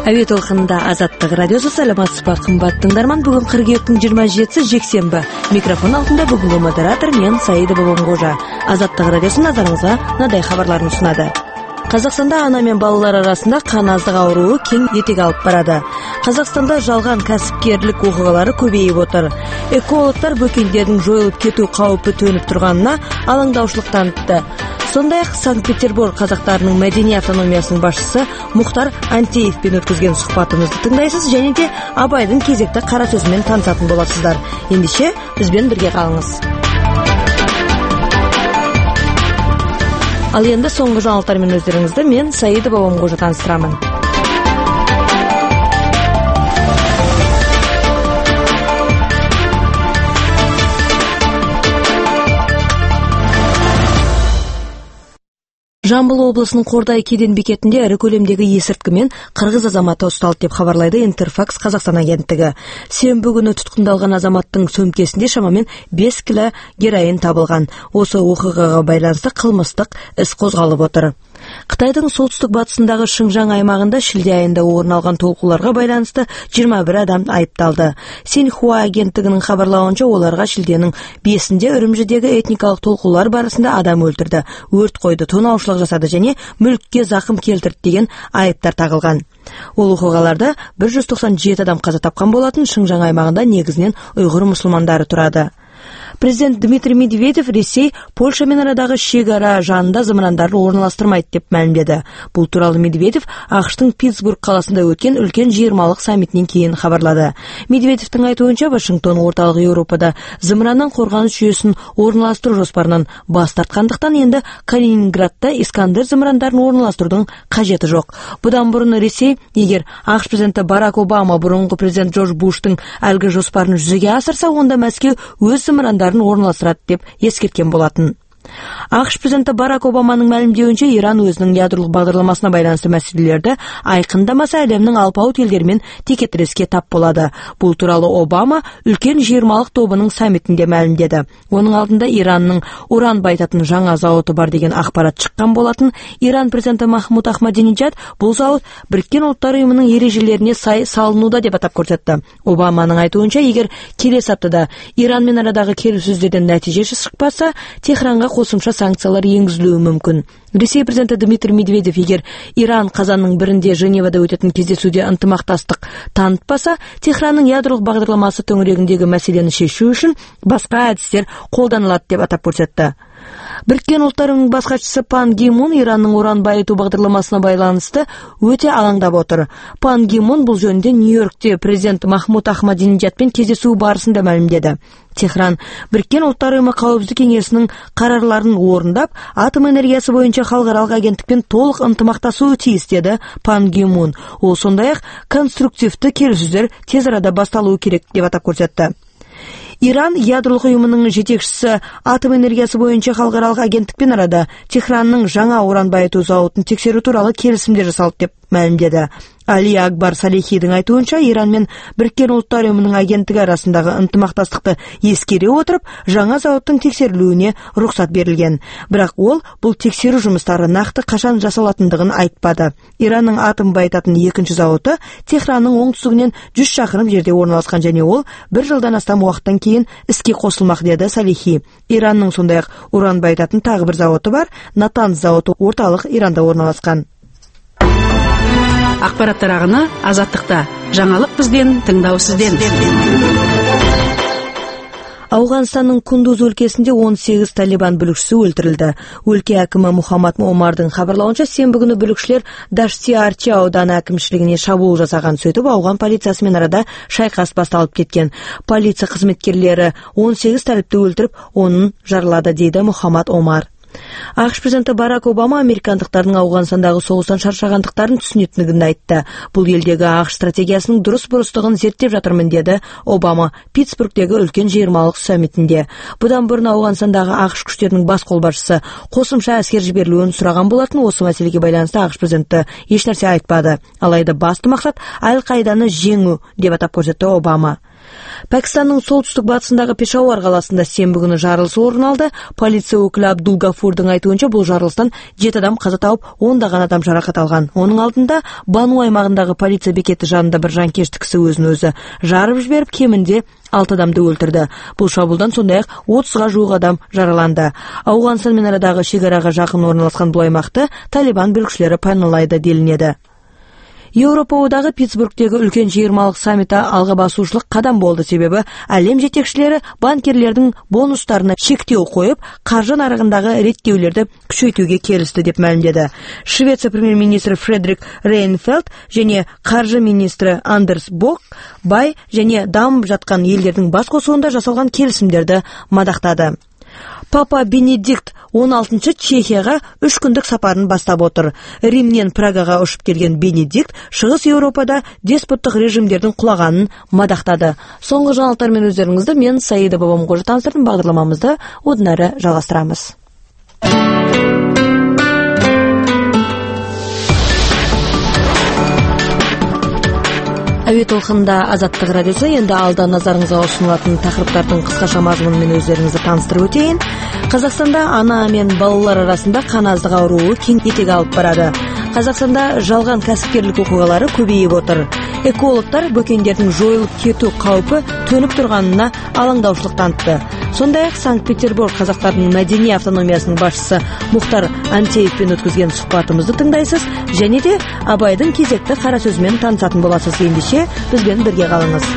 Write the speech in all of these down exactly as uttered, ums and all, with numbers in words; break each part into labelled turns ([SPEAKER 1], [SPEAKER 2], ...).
[SPEAKER 1] Әуе толқынында Азаттық радиосы. Саламатсыз ба, қымбат тыңдарман? Бүгін қыркүйектің жиырма жетісі жексенбі. Микрофон алдында бүгінгі модератор мен Саида Бабамқожа. Азаттық радиосы назарыңызға мынадай хабарларын ұсынады. Қазақстанда ана мен балалар арасында қан аздығы ауруы кең етек алып барады. Қазақстанда жалған кәсіпкерлік оқиғалары көбейіп отыр. Экологтар бөкендердің жойылып кету қаупі төніп тұрғанына алаңдаушылық танытты. Сондай-ақ Санкт-Петербург қазақтарының мәдени автономиясының басшысы Мұхтар Антеевпен өткізген сұхбатымызды тыңдайсыз, және де Абайдың кезекті қара сөзімен танысатын боласыздар. Ендеше бізбен бірге қалыңыз. Ал енді соңғы жаңалықтармен өздеріңізді мен Саида Бабамқожа таныстырамын. Жамбыл облысының Қордай кеден бекетінде ірі көлемдегі есірткімен қырғыз азаматы ұсталды деп хабарлайды Интерфакс Қазақстан агенттігі. Сенбі күні тұтқындалған азаматтың сөмкесінде шамамен бес кило героин табылған. Осы оқиғаға байланысты қылмыстық іс қозғалып отыр. Қытайдың солтүстік батысындағы Шыңжаң аймағында шілде айында орын алған толқуларға байланысты жиырма бір адам айыпталды. Синьхуа агенттігінің хабарлауынша, оларға шілденің бесінде Үрімжідегі этникалық толқулар барысында адам өлтірді, өрт қойды, тонаушылық жасады және мүлікке зақым келтірді деген айыптар тағылған. Ол оқиғаларда бір жүз тоқсан жеті адам қаза тапқан болатын. Шыңжаң аймағында негізінен ұйғыр мұсылмандары тұрады. Президент Дмитрий Медведев Ресей Польшамен арадағы шекара жанында зымырандарын орналастырмайды деп мәлімдеді. Бұл туралы Медведев ақш-тың Питтсбург қаласында өткен үлкен жиырмалық саммитінен кейін хабарлады. Медведевтің айтуынша, Вашингтон орталық Еуропада зымыраннан қорғаныс жүйесін орналастыру жоспарынан бас тартқандықтан енді Калининградта Искандер зымырандарын орналастырудың қажеті жоқ. Бұдан бұрын Ресей, егер ақш президенті Барак Обама бұрынғы президент Джордж Буштың әлгі жоспарын жүзеге асырса, онда Мәскеу өз зымырандарын орналастырады деп ескерткен болатын. ақш президенті Барак Обаманың мәлімдеуінше, Иран өзінің ядролық бағдарламасына байланысты мәселелерді айқындамаса, әлемнің алпауыт елдермен текетіреске тап болады. Бұл туралы Обама үлкен жиырмалық тобының саммитінде мәлімдеді. Оның алдында Иранның уран байтатын жаңа зауыты бар деген ақпарат шыққан болатын. Иран президенті Махмуд Ахмадинеджад бұл зауыт Біріккен ұлттар ұйымының ережелеріне сай салынуда деп атап көрсетті. Обаманың айтуынша, егер келесі аптада Иранмен арадағы келіссөздерден нәтижесі шықпаса, Техранға қосымша санкциялар енгізілуі мүмкін. Ресей президенті Дмитрий Медведев егер Иран қазанның бірінде Женевада өтетін кездесуде ынтымақтастық танытпаса, Техранның ядролық бағдарламасы төңірегіндегі мәселені шешу үшін басқа әдістер қолданылады деп атап көрсетті. Біріккен ұлттар ұйымының бас хатшысы Пан Ги Мун Иранның уран байыту бағдарламасына байланысты өте алаңдап отыр. Пан Ги Мун бұл жөнінде Нью-Йоркте президент Махмуд Ахмадинеджадпен кездесу барысында мәлімдеді. Техран Біріккен ұлттар ұйымы қауіпсіздік кеңесінің қарарларын орындап, атом энергиясы бойынша халықаралық агенттікпен толық ынтымақтасуы тиіс деді Пан Ги Мун. Ол сондай-ақ конструктивті келіссөздер тез арада басталуы керек деп атап көрсетті. Иран ядролық ұйымының жетекшісі атом энергиясы бойынша халықаралық агенттікпен арада Техранның жаңа уран байыту зауытын тексеру туралы келісімде жасалды деп мәлімдеді. Али Акбар Салихидің айтуынша, Иран мен Біріккен ұлттар ұйымының агенттігі арасындағы ынтымақтастықты ескере отырып, жаңа зауыттың тексерілуіне рұқсат берілген. Бірақ ол бұл тексеру жұмыстары нақты қашан жасалатындығын айтпады. Иранның атом байытатын екінші зауыты Техранның оңтүстігінен жүз шақырым жерде орналасқан, және ол бір жылдан астам уақыттан кейін іске қосылмақ деді Салихи. Иранның сондай-ақ уран байытатын тағы бір зауыты бар, Натанз зауыты орталық Иранда орналасқан.
[SPEAKER 2] Ақпараттар ағыны Азаттықта. Жаңалық бізден, тыңдау сізден.
[SPEAKER 1] Ауғанстанның Кундуз өлкесінде он сегіз талибан бүлікшісі өлтірілді. Өлке әкімі Мухаммад Омардың хабарлауынша, сенбі күні бүлікшілер Дашти-Арчи ауданы әкімшілігіне шабуыл жасаған. Сөйтіп, ауған полициясымен арада шайқас басталып кеткен. Полиция қызметкерлері он сегіз талибті өлтіріп, оның жаралады, дейді Мухаммад Омар. ақш президенті Барак Обама американдықтардың Ауғанстандағы соғыстан шаршағандықтарын түсінетіндігін айтты. Бұл елдегі ақш стратегиясының дұрыс-бұрыстығын зерттеп жатырмын, деді Обама Питтсбургтегі үлкен жиырмалық саммитінде. Бұдан бұрын Ауғанстандағы ақш күштерінің бас қолбасшысы қосымша әскер жіберілуін сұраған болатын. Осы мәселеге байланысты ақш президенті ешнәрсе айтпады. Алайда басты мақсат Аль-Қаиданы жеңу деп атап көрсетті Обама. Пәкістанның солтүстік батысындағы Пешауар қаласында сенбі күні жарылыс орын алды. Полиция өкілі Абдул Гафурдың айтуынша бұл жарылыстан жеті адам қаза тауып, ондаған адам жарақат алған. Оның алдында Бану аймағындағы полиция бекеті жанында бір жанкешті кісі өзін өзі жарып жіберіп, кемінде алты адамды өлтірді. Бұл шабуылдан сондай-ақ отызға жуық адам жараланды. Ауғанстанмен арадағы шекараға жақын орналасқан бұл аймақты Талибан бүлікшілері паналайды делінеді. Еуропа одағы Питтсбургтегі үлкен жиырмалық саммиті алға басушылық қадам болды, себебі әлем жетекшілері банкерлердің бонустарына шектеу қойып, қаржы нарығындағы реттеулерді күшейтуге келісті деп мәлімдеді. Швеция премьер-министрі Фредерик Рейнфельд және қаржы министрі Андерс Бок бай және дамып жатқан елдердің бас қосуында жасалған келісімдерді мадақтады. Папа Бенедикт он алтыншы Чехияға үш күндік сапарын бастап отыр. Римнен Прагаға ұшып келген Бенедикт Шығыс Еуропада деспоттық режимдердің құлағанын мадақтады. Соңғы жаңалықтармен өздеріңізді мен Саида Бабамқожа таныстырдым. Бағдарламамызды одан әрі жалғастырамыз. Әуе толқынында Азаттық радиосы. Енді алда назарыңызға ұсынылатын тақырыптардың қысқаша мазмұнымен өздеріңізді таныстырып өтейін. Қазақстанда ана мен балалар арасында қан аздық ауруы кең етек алып барады. Қазақстанда жалған кәсіпкерлік оқиғалары көбейіп отыр. Экологтар бөкендердің жойылып кету қаупі төніп тұрғанына алаңдаушылық танытты. Сондай-ақ Санкт-Петербург қазақтарының мәдени автономиясының басшысы Мұхтар Антеевпен өткізген сұхбатымызды тыңдайсыз, және де Абайдың кезекті қара сөзімен танысатын боласыз. Ендеше бізбен бірге қалыңыз.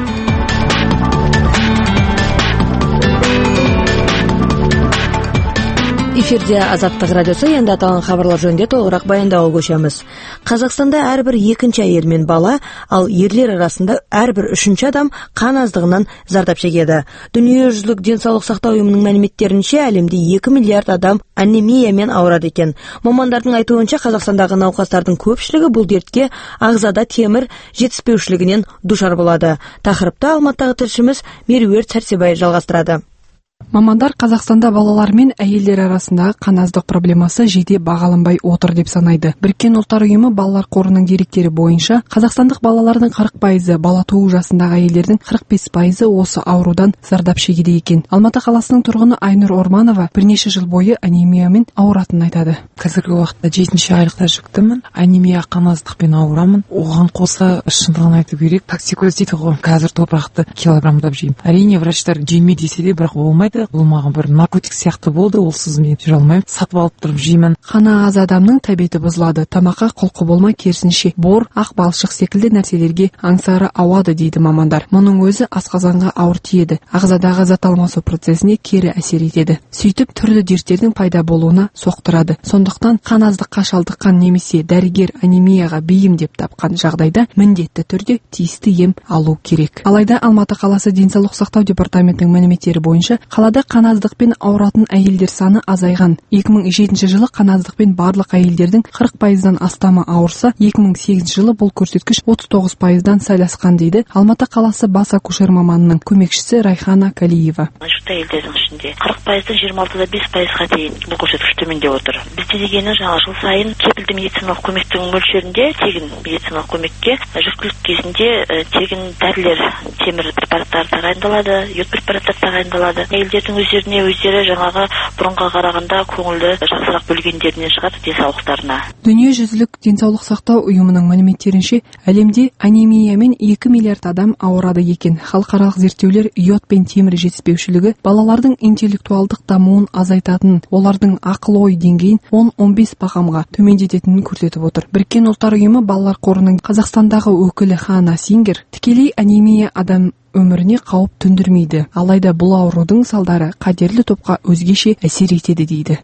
[SPEAKER 1] Эфирде Азаттық радиосы. Енді аталған хабарлар жөнінде толығырақ баяндауға көшеміз. Қазақстанда әрбір екінші әйел мен бала, ал ерлер арасында әрбір үшінші адам қан аздығынан зардап шегеді. Дүниежүзілік денсаулық сақтау ұйымының мәліметтерінше, әлемде екі миллиард адам анемиямен ауырады екен. Мамандардың айтуынша, Қазақстандағы науқастардың көпшілігі бұл дертке ағзада темір жетіспеушілігінен душар болады. Тақырыпты Алматыдағы тілшіміз Меруерт Сәрсебай жалғастырады.
[SPEAKER 3] Мамандар Қазақстанда балалар мен әйелдер арасындағы қан аздық проблемасы жете бағаланбай отыр деп санайды. Біріккен ұлттар ұйымы балалар қорының деректері бойынша, қазақстандық балалардың қырық пайызы, бала туу жасындағы әйелдердің қырық бес пайызы осы аурудан зардап шегеді екен. Алматы қаласының тұрғыны Айнұр Орманова бірнеше жыл бойы анемиямен ауыратынын айтады.
[SPEAKER 4] Қазіргі уақытта жетінші айлықта жүктімін. Анемия қан аздықпен ауырамын. Оған қоса шындығын айту керек, токсикоз дейді ғой. Қазір топырақты килограммдап жеймін. Әрине врачтар жеме десе де, бірақ болмайды. Бұл маған бір наркотик сияқты болды, олсыз мен жүре алмаймын. Сатып алып тұрып жеймін.
[SPEAKER 3] Қаны аз адамның тәбеті бұзылады. Тамаққа құлқы болмай, керісінше бор, ақ балшық секілді нәрселерге аңсары ауады дейді мамандар. Мұның өзі асқазанға ауыр тиеді. Ағзадағы зат алмасу процесіне кері әсер етеді. Сөйтіп түрлі дерттердің пайда болуына соқтырады. Сондықтан қан аздыққа шалдыққан немесе дәрігер анемияға бейім деп тапқан жағдайда міндетті түрде тиісті ем алу керек. Алайда Алматы қаласы денсаулық сақтау департаментінің мәліметтері бойынша, қалада қан аздықпен ауыратын әйелдер саны азайған. екі мың жетінші жылы қан аздықпен барлық әйелдердің қырық пайыздан астамы ауырса, екі мың сегізінші жылы бұл көрсеткіш отыз тоғыз пайыздан сәл асқан дейді Алматы қаласы бас акушер маманының көмекшісі Райхана Калиева.
[SPEAKER 5] Жүкті әйелдердің ішінде қырық пайыздан жиырма алтыда бес пайызға дейін бұл көрсеткіш төмендеп отыр. Бізде дегені жаңа жыл сайын кепілді медициналық көмектің мөлшерінде тегін медициналық көмекке жүктілік кезінде тегін дәрілер, темір препараттар тағайындалады, йод препараттар тағайындалады. Әйелдердің өздеріне өздері жаңағы бұрынға қарағанда көңілді жақсырақ бөлгендерінен шығар денсаулықтарына.
[SPEAKER 3] Дүниежүзілік денсаулық сақтау ұйымының мәліметтерінше, әлемде анемиямен екі миллиард адам ауырады екен. Халықаралық зерттеулер йод пен темір жетіспеушілігі балалардың интеллектуалдық дамуын азайтатынын, олардың ақыл-ой деңгейін он он бес бағамға төмендететінін көрсетіп отыр. Біріккен ұлттар ұйымы балалар қорының Қазақстандағы өкілі Хана Сингер тікелей анемия адам өміріне қауіп төндірмейді. Алайда бұл аурудың салдары қатерлі топқа өзгеше әсер етеді дейді.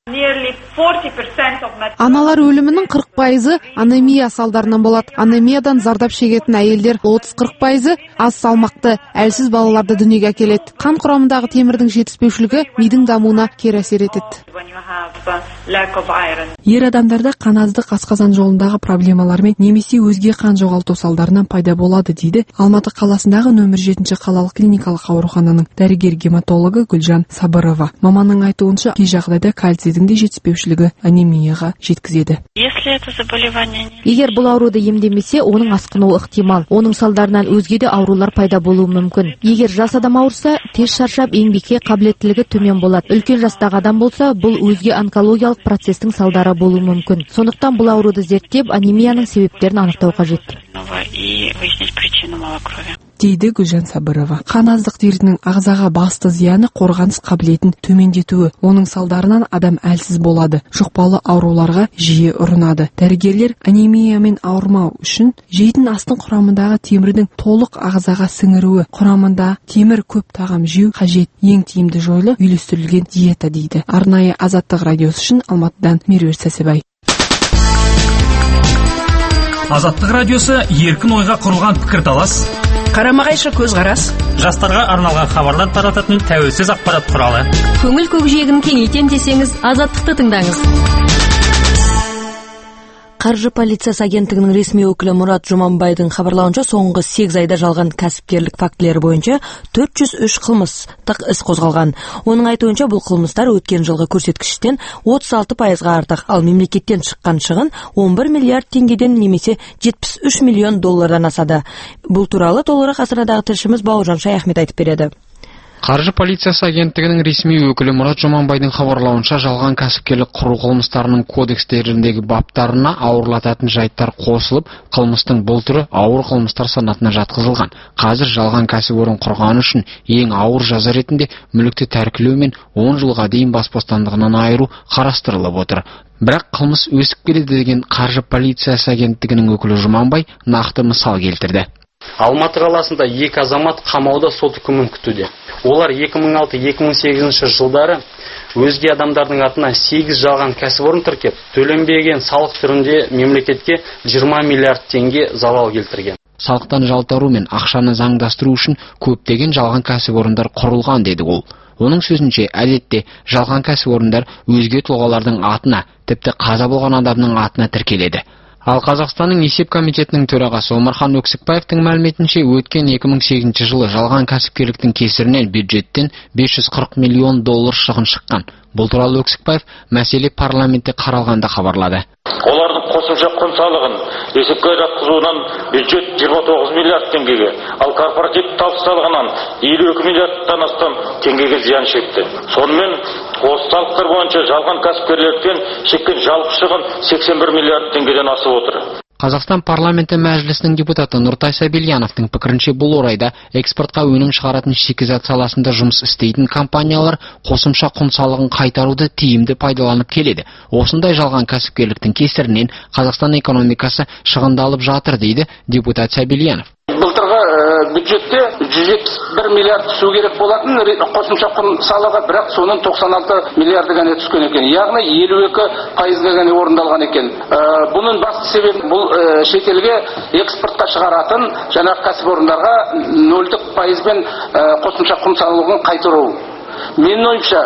[SPEAKER 6] Аналар өлімінің қырық пайызы анемия салдарынан болады. Анемиядан зардап шегетін әйелдер отыз қырық пайызы аз салмақты, әлсіз балаларды дүниеге әкеледі. Қан құрамындағы темірдің жетіспеушілігі мидың дамуына кері әсер етеді.
[SPEAKER 3] Ер адамдарда қаназдық асқазан жолындағы проблемалармен немесе өзге қан жоғалту салдарынан пайда болады дейді Алматы қаласындағы нөмір жетінші қалалық клиникалық аурухананың дәрігер-гематологы Гүлжан Сабырова. Маманның айтуынша, кей жағдайда кальцийдің де жетіспеушілігі анемияға жеткізеді.
[SPEAKER 7] Егер бұл ауруды емдемесе, оның асқынуы ықтимал. Оның салдарынан өзге де аурулар пайда болуы мүмкін. Егер жас адам ауырса, тез шаршап, еңбекке қабілеттілігі төмен болады. Үлкен жастағы адам болса, бұл өзге онкологиялық процестің салдары болуы мүмкін. Сондықтан бұл ауруды зерттеп, анемияның себептерін анықтау қажет.
[SPEAKER 3] Дейді Гүлжан Сабырова. Қаназдық дертінің ағзаға басты зияны қорғаныс қабілетін төмендетуі. Оның салдарынан адам әлсіз болады. Жұқпалы ауруларға жиі ұрынады. Дәрігерлер анемиямен ауырмау үшін жейтін астың құрамындағы темірдің толық ағзаға сіңіруі, құрамында темір көп тағам жеу қажет. Ең тиімді жолы үйлестірілген диета дейді. Арнайы Азаттық радиосы үшін Алматыдан Меруерт Сәсібай.
[SPEAKER 8] Азаттық радиосы еркін ойға құрылған пікірталас,
[SPEAKER 2] қарама-қайшы көзқарас,
[SPEAKER 8] жастарға арналған хабарлар тарататын тәуелсіз ақпарат құралы.
[SPEAKER 9] Көңіл көкжиегін кеңейтем десеңіз, Азаттықты тыңдаңыз.
[SPEAKER 1] Қаржы полициясы агенттігінің ресми өкілі Мұрат Жұманбайдың хабарлауынша, соңғы сегіз айда жалған кәсіпкерлік фактілері бойынша төрт жүз үш қылмыстық іс қозғалған. Оның айтуынша, бұл қылмыстар өткен жылғы көрсеткіштен отыз алты пайызға артық, ал мемлекеттен шыққан шығын он бір миллиард теңгеден немесе жетпіс үш миллион доллардан асады. Бұл туралы толығырақ ғасырдағы тілшіміз Бауыржан Шаяхмет айтып береді.
[SPEAKER 10] Қаржы полициясы агенттігінің ресми өкілі Мұрат Жұманбайдың хабарлауынша, жалған кәсіпкерлік құру қылмыстарының кодекстеріндегі баптарына ауырлататын жайттар қосылып, қылмыстың бұл түрі ауыр қылмыстар санатына жатқызылған. Қазір жалған кәсіпорын құрғаны үшін ең ауыр жаза ретінде мүлікті тәркілеу мен он жылға дейін бас бостандығынан айыру қарастырылып отыр. Бірақ қылмыс өсіп келеді деген Қаржы полициясы агенттігінің өкілі Жұманбай нақты мысал келтірді.
[SPEAKER 11] Алматы қаласында екі азамат қамауда сот үкімін күтуде. Олар екі мың алты - екі мың сегізінші жылдары өзге адамдардың атына сегіз жалған кәсіпорын тіркеп, төленбеген салық түрінде мемлекетке жиырма миллиард теңге залал келтірген.
[SPEAKER 10] Салықтан жалтару мен ақшаны заңдастыру үшін көптеген жалған кәсіпорындар құрылған деді ол. Оның сөзінше, әдетте жалған кәсіпорындар өзге тұлғалардың атына, тіпті қаза болған адамның атына тіркеледі. Ал Қазақстанның есеп комитетінің төрағасы Омархан Өксікбаевтың мәліметінше, өткен екі мың сегізінші жылы жалған кәсіпкерліктің кесірінен бюджеттен бес жүз қырық миллион доллар шығын шыққан. Бұл туралы Өксікбаев мәселе парламентте қаралғанда хабарлады.
[SPEAKER 12] Олардың қосымша құн салығын есепке жатқызуынан бюджет жиырма тоғыз миллиард теңгеге, ал корпоратив табыс салығынан елу екі миллиардтан астам теңгеге зиян шекті. Сонымен осы салықтар бойынша жалған кәсіпкерліктен шеккен жалпы шығын сексен бір миллиард теңгеден асып отыр.
[SPEAKER 10] Қазақстан парламенті мәжілісінің депутаты Нұртай Сабильяновтың пікірінше, бұл орайда экспортқа өнім шығаратын шикізат саласында жұмыс істейтін компаниялар қосымша құн салығын қайтаруды тиімді пайдаланып келеді. Осындай жалған кәсіпкерліктің кесірінен Қазақстан экономикасы шығындалып жатыр, дейді депутат Сабильянов.
[SPEAKER 13] Былтырғы бюджетте жүз жетпіс бір миллиард түсу керек болатын қосымша құн салығы, бірақ соның тоқсан алты миллиарды ғана түскен екен. Яғни елу екі пайызға ғана орындалған екен. Бұның басты себебі бұл шетелге экспортқа шығаратын жаңа кәсіпорындарға нөлдік пайызбен қосымша құн салығын қайтару. Менің ойымша,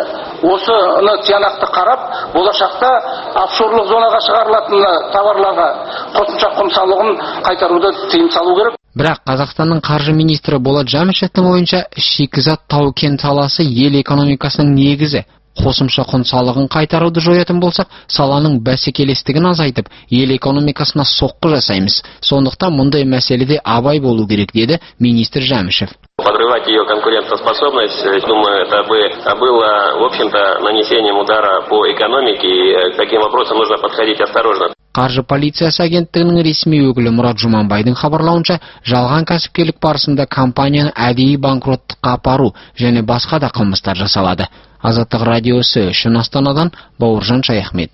[SPEAKER 13] осыны тиянақты қарап, болашақта офшорлық зонаға шығарылатын товарларға қосымша құн салығын қайтаруды тыйым салу керек.
[SPEAKER 10] Бірақ Қазақстанның қаржы министрі Болат Жәмішевтің ойынша, шикізат тау-кен саласы ел экономикасының негізі. Қосымша құн салығын қайтаруды жоятын болсақ, саланың бәсекелестігін азайтып, ел экономикасына соққы жасаймыз. Сондықтан мұндай мәселеде абай болу керек, деді министр Жәмішев.
[SPEAKER 12] Подрывать ее конкурентоспособность, думаю, это бы было, в общем-то, нанесением удара по экономике, и к таким вопросам нужно подходить осторожно.
[SPEAKER 10] Қаржы полициясы агенттігінің ресми өкілі Мұрат Жұманбайдың хабарлауынша, жалған кәсіпкерлік барысында компанияны әдейі банкроттыққа апару және басқа да қылмыстар жасалады. Азаттық радиосы үшін Астанадан Бауыржан Шаяхмет.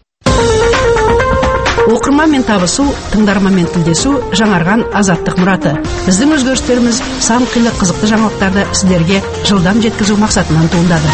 [SPEAKER 2] Оқырманмен табысу, тыңдарманмен тілдесу жаңарған Азаттық мұраты. Біздің өзгерістеріміз сан қилы қызықты жаңалықтарды сіздерге жылдам жеткізу мақсатынан туындады.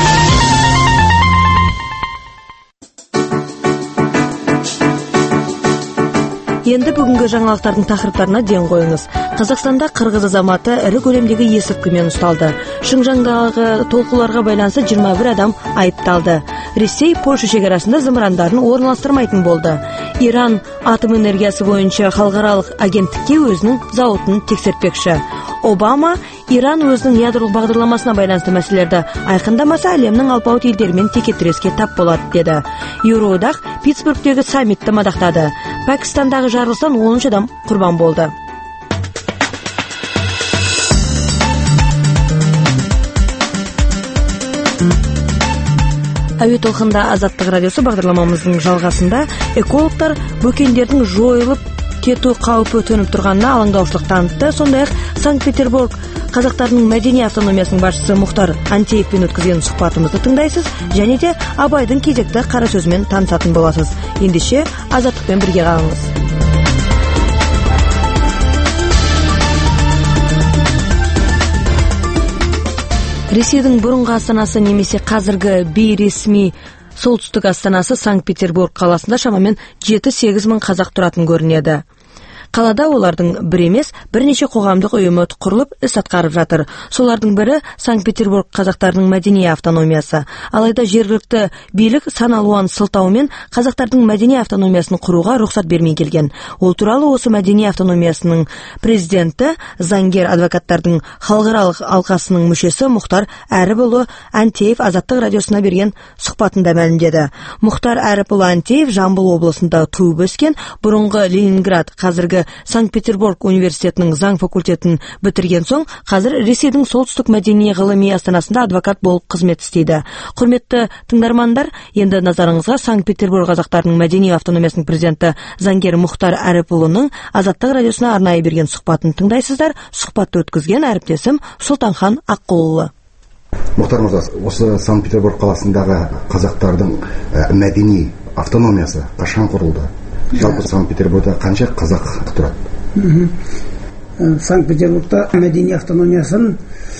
[SPEAKER 1] Енді бүгінгі жаңалықтардың тақырыптарына ден қойыңыз. Қазақстанда қырғыз азаматы ірі көлемдегі есірткімен ұсталды. Шыңжаңдағы толқуларға байланысты жиырма бір адам айыпталды. Ресей Польша шекарасында зымырандарын орналастырмайтын болды. Иран атом энергиясы боюнча халыкаралык агенттикке өзүнүн заводун текшертпекчи. Обама Иран өзүнүн ядролук багдарламасына байланыштуу маселелерди айкындамаса, әлемнин алпауыт элдери менен текетиреске тап болот, деди. Евроодак Питтсбургдеги саммитти мадактады. Пакистандагы жарылыштан онунчу адам курбан болду. Әуе толқында Азаттық радиосы бағдарламамыздың жалғасында экологтар бөкендердің жойылып кету қаупі төніп тұрғанына алаңдаушылық танытты. Сондай-ақ Санкт-Петербург қазақтарының мәдени автономиясының басшысы Мұхтар Антеевпен өткізген сұхбатымызды тыңдайсыз, және де Абайдың кезекті қара сөзімен танысатын боласыз. Ендеше Азаттықпен бірге қалыңыз. Ресейдің бұрынғы астанасы немесе қазіргі бейресми солтүстік астанасы Санкт-Петербург қаласында шамамен жеті-сегіз мың қазақ тұратын көрінеді. Қалада олардың бір емес, бірнеше қоғамдық ұйымы құрылып іс атқарып жатыр. Солардың бірі Санкт-Петербург қазақтарының мәдени автономиясы. Алайда жергілікті билік сан алуан сылтаумен қазақтардың мәдени автономиясын құруға рұқсат бермей келген. Ол туралы осы мәдени автономиясының президенті, заңгер адвокаттардың халықаралық алқасының мүшесі Мұхтар Әріпұлы Антеев Азаттық радиосына берген сұхбатында мәлімдеді. Мұхтар Әріпұлы Антеев Жамбыл облысында туып өскен, бұрынғы Ленинград, қазіргі Санкт-Петербург университетінің заң факультетін бітірген соң, қазір Ресейдің солтүстік мәдени ғылыми астанасында адвокат болып қызмет істейді. Құрметті тыңдармандар, енді назарыңызға Санкт-Петербург қазақтарының мәдени автономиясының президенті заңгер Мұхтар Әріпұлының Азаттық радиосына арнайы берген сұхбатын тыңдайсыздар. Сұхбатты өткізген әріптесім Сұлтанхан Аққұлұлы.
[SPEAKER 14] Мұхтар мырза, осы Санкт-Петербург қаласындағы қазақтардың мәдени автономиясы қашан құрылды? Жалпы Санкт-Петербургда қанша қазақ тұрады?
[SPEAKER 15] Санкт-Петербургта мәдени автономиясын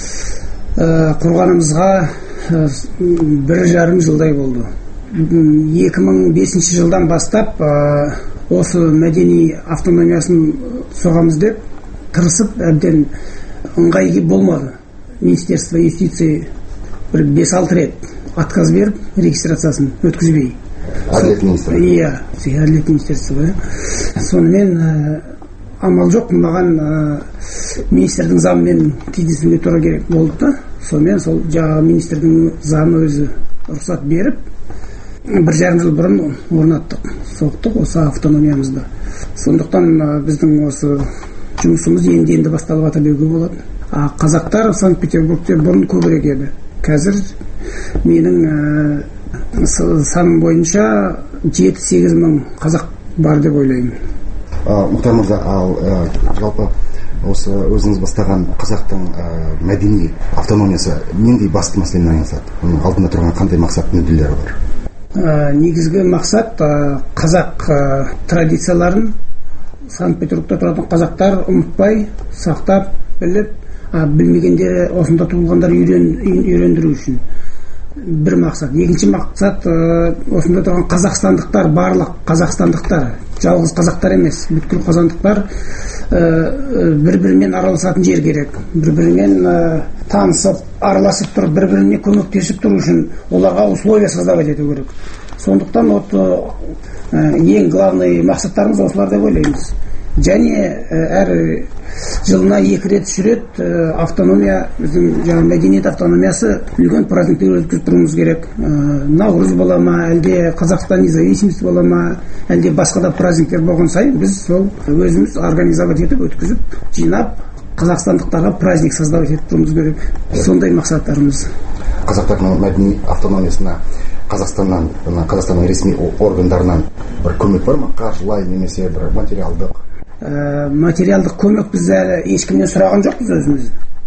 [SPEAKER 15] құрғанымызға бір жарым жылдай болды. екі мың бесінші жылдан бастап осы мәдени автономиясын соғамыз деп тырысып, әбден ыңғайы болмады. Министерство юстиции бір бес-алты рет отказ беріп, регистрациясын өткізбей.
[SPEAKER 14] Әділет министрі.
[SPEAKER 15] Иә, әділет министрі. Сонымен амал жоқ, маған министрдің замымен кездесуге тура керек болды да. Сонымен сол жаңағы министрдің замы өзі рұқсат беріп, бір жарым жыл бұрын орнаттық, соқтық осы автономиямызды. Сондықтан біздің осы жұмысымыз енді-енді басталып ата деуге болады. Қазақтар Санкт-Петербургте бұрын көбірек еді. Қазір менің саным бойынша жеті-сегіз мың қазақ бар деп ойлаймын.
[SPEAKER 14] Мұхтар мырза, ал жалпы осы өзіңіз бастаған қазақтың мәдени автономиясы нендей басты мәселемен айналысады? Оның алдында тұрған қандай мақсат мүдделері бар?
[SPEAKER 15] Негізгі мақсат қазақ традицияларын Санкт-Петербургта тұратын қазақтар ұмытпай, сақтап, біліп, білмегендері осында туылғандар үйрендіру үшін бір мақсат. Екінші мақсат осында тұрған қазақстандықтар, барлық қазақстандықтар, жалғыз қазақтар емес, бүткіл қазақтар бір-бірімен араласатын жер керек. Бір-бірімен танысып, араласып тұрып, бір-біріне көмектесіп тұру үшін оларға условия создавать ету керек. Сондықтан ең главный мақсаттарымыз осылар деп ойлаймыз. Және әр жылына екі рет үш рет автономия, біздің жаңа мәдениет автономиясы үлкен праздниктер өткізіп тұруымыз керек. Наурыз бола ма, әлде Қазақстан независимость бола ма, әлде басқа да праздниктер болған сайын біз сол өзіміз организовать етіп өткізіп, жинап, қазақстандықтарға праздник создавать етіп тұруымыз керек. Сондай мақсаттарымыз.
[SPEAKER 14] Қазақтардың мәдени автономиясына Қазақстаннан, Қазақстанның ресми органдарынан бір көмек бар ма? Қаржылай немесе бір материалдық?
[SPEAKER 15] Материалдық көмек біз әлі ешкімнен сұраған жоқпыз өзіміз.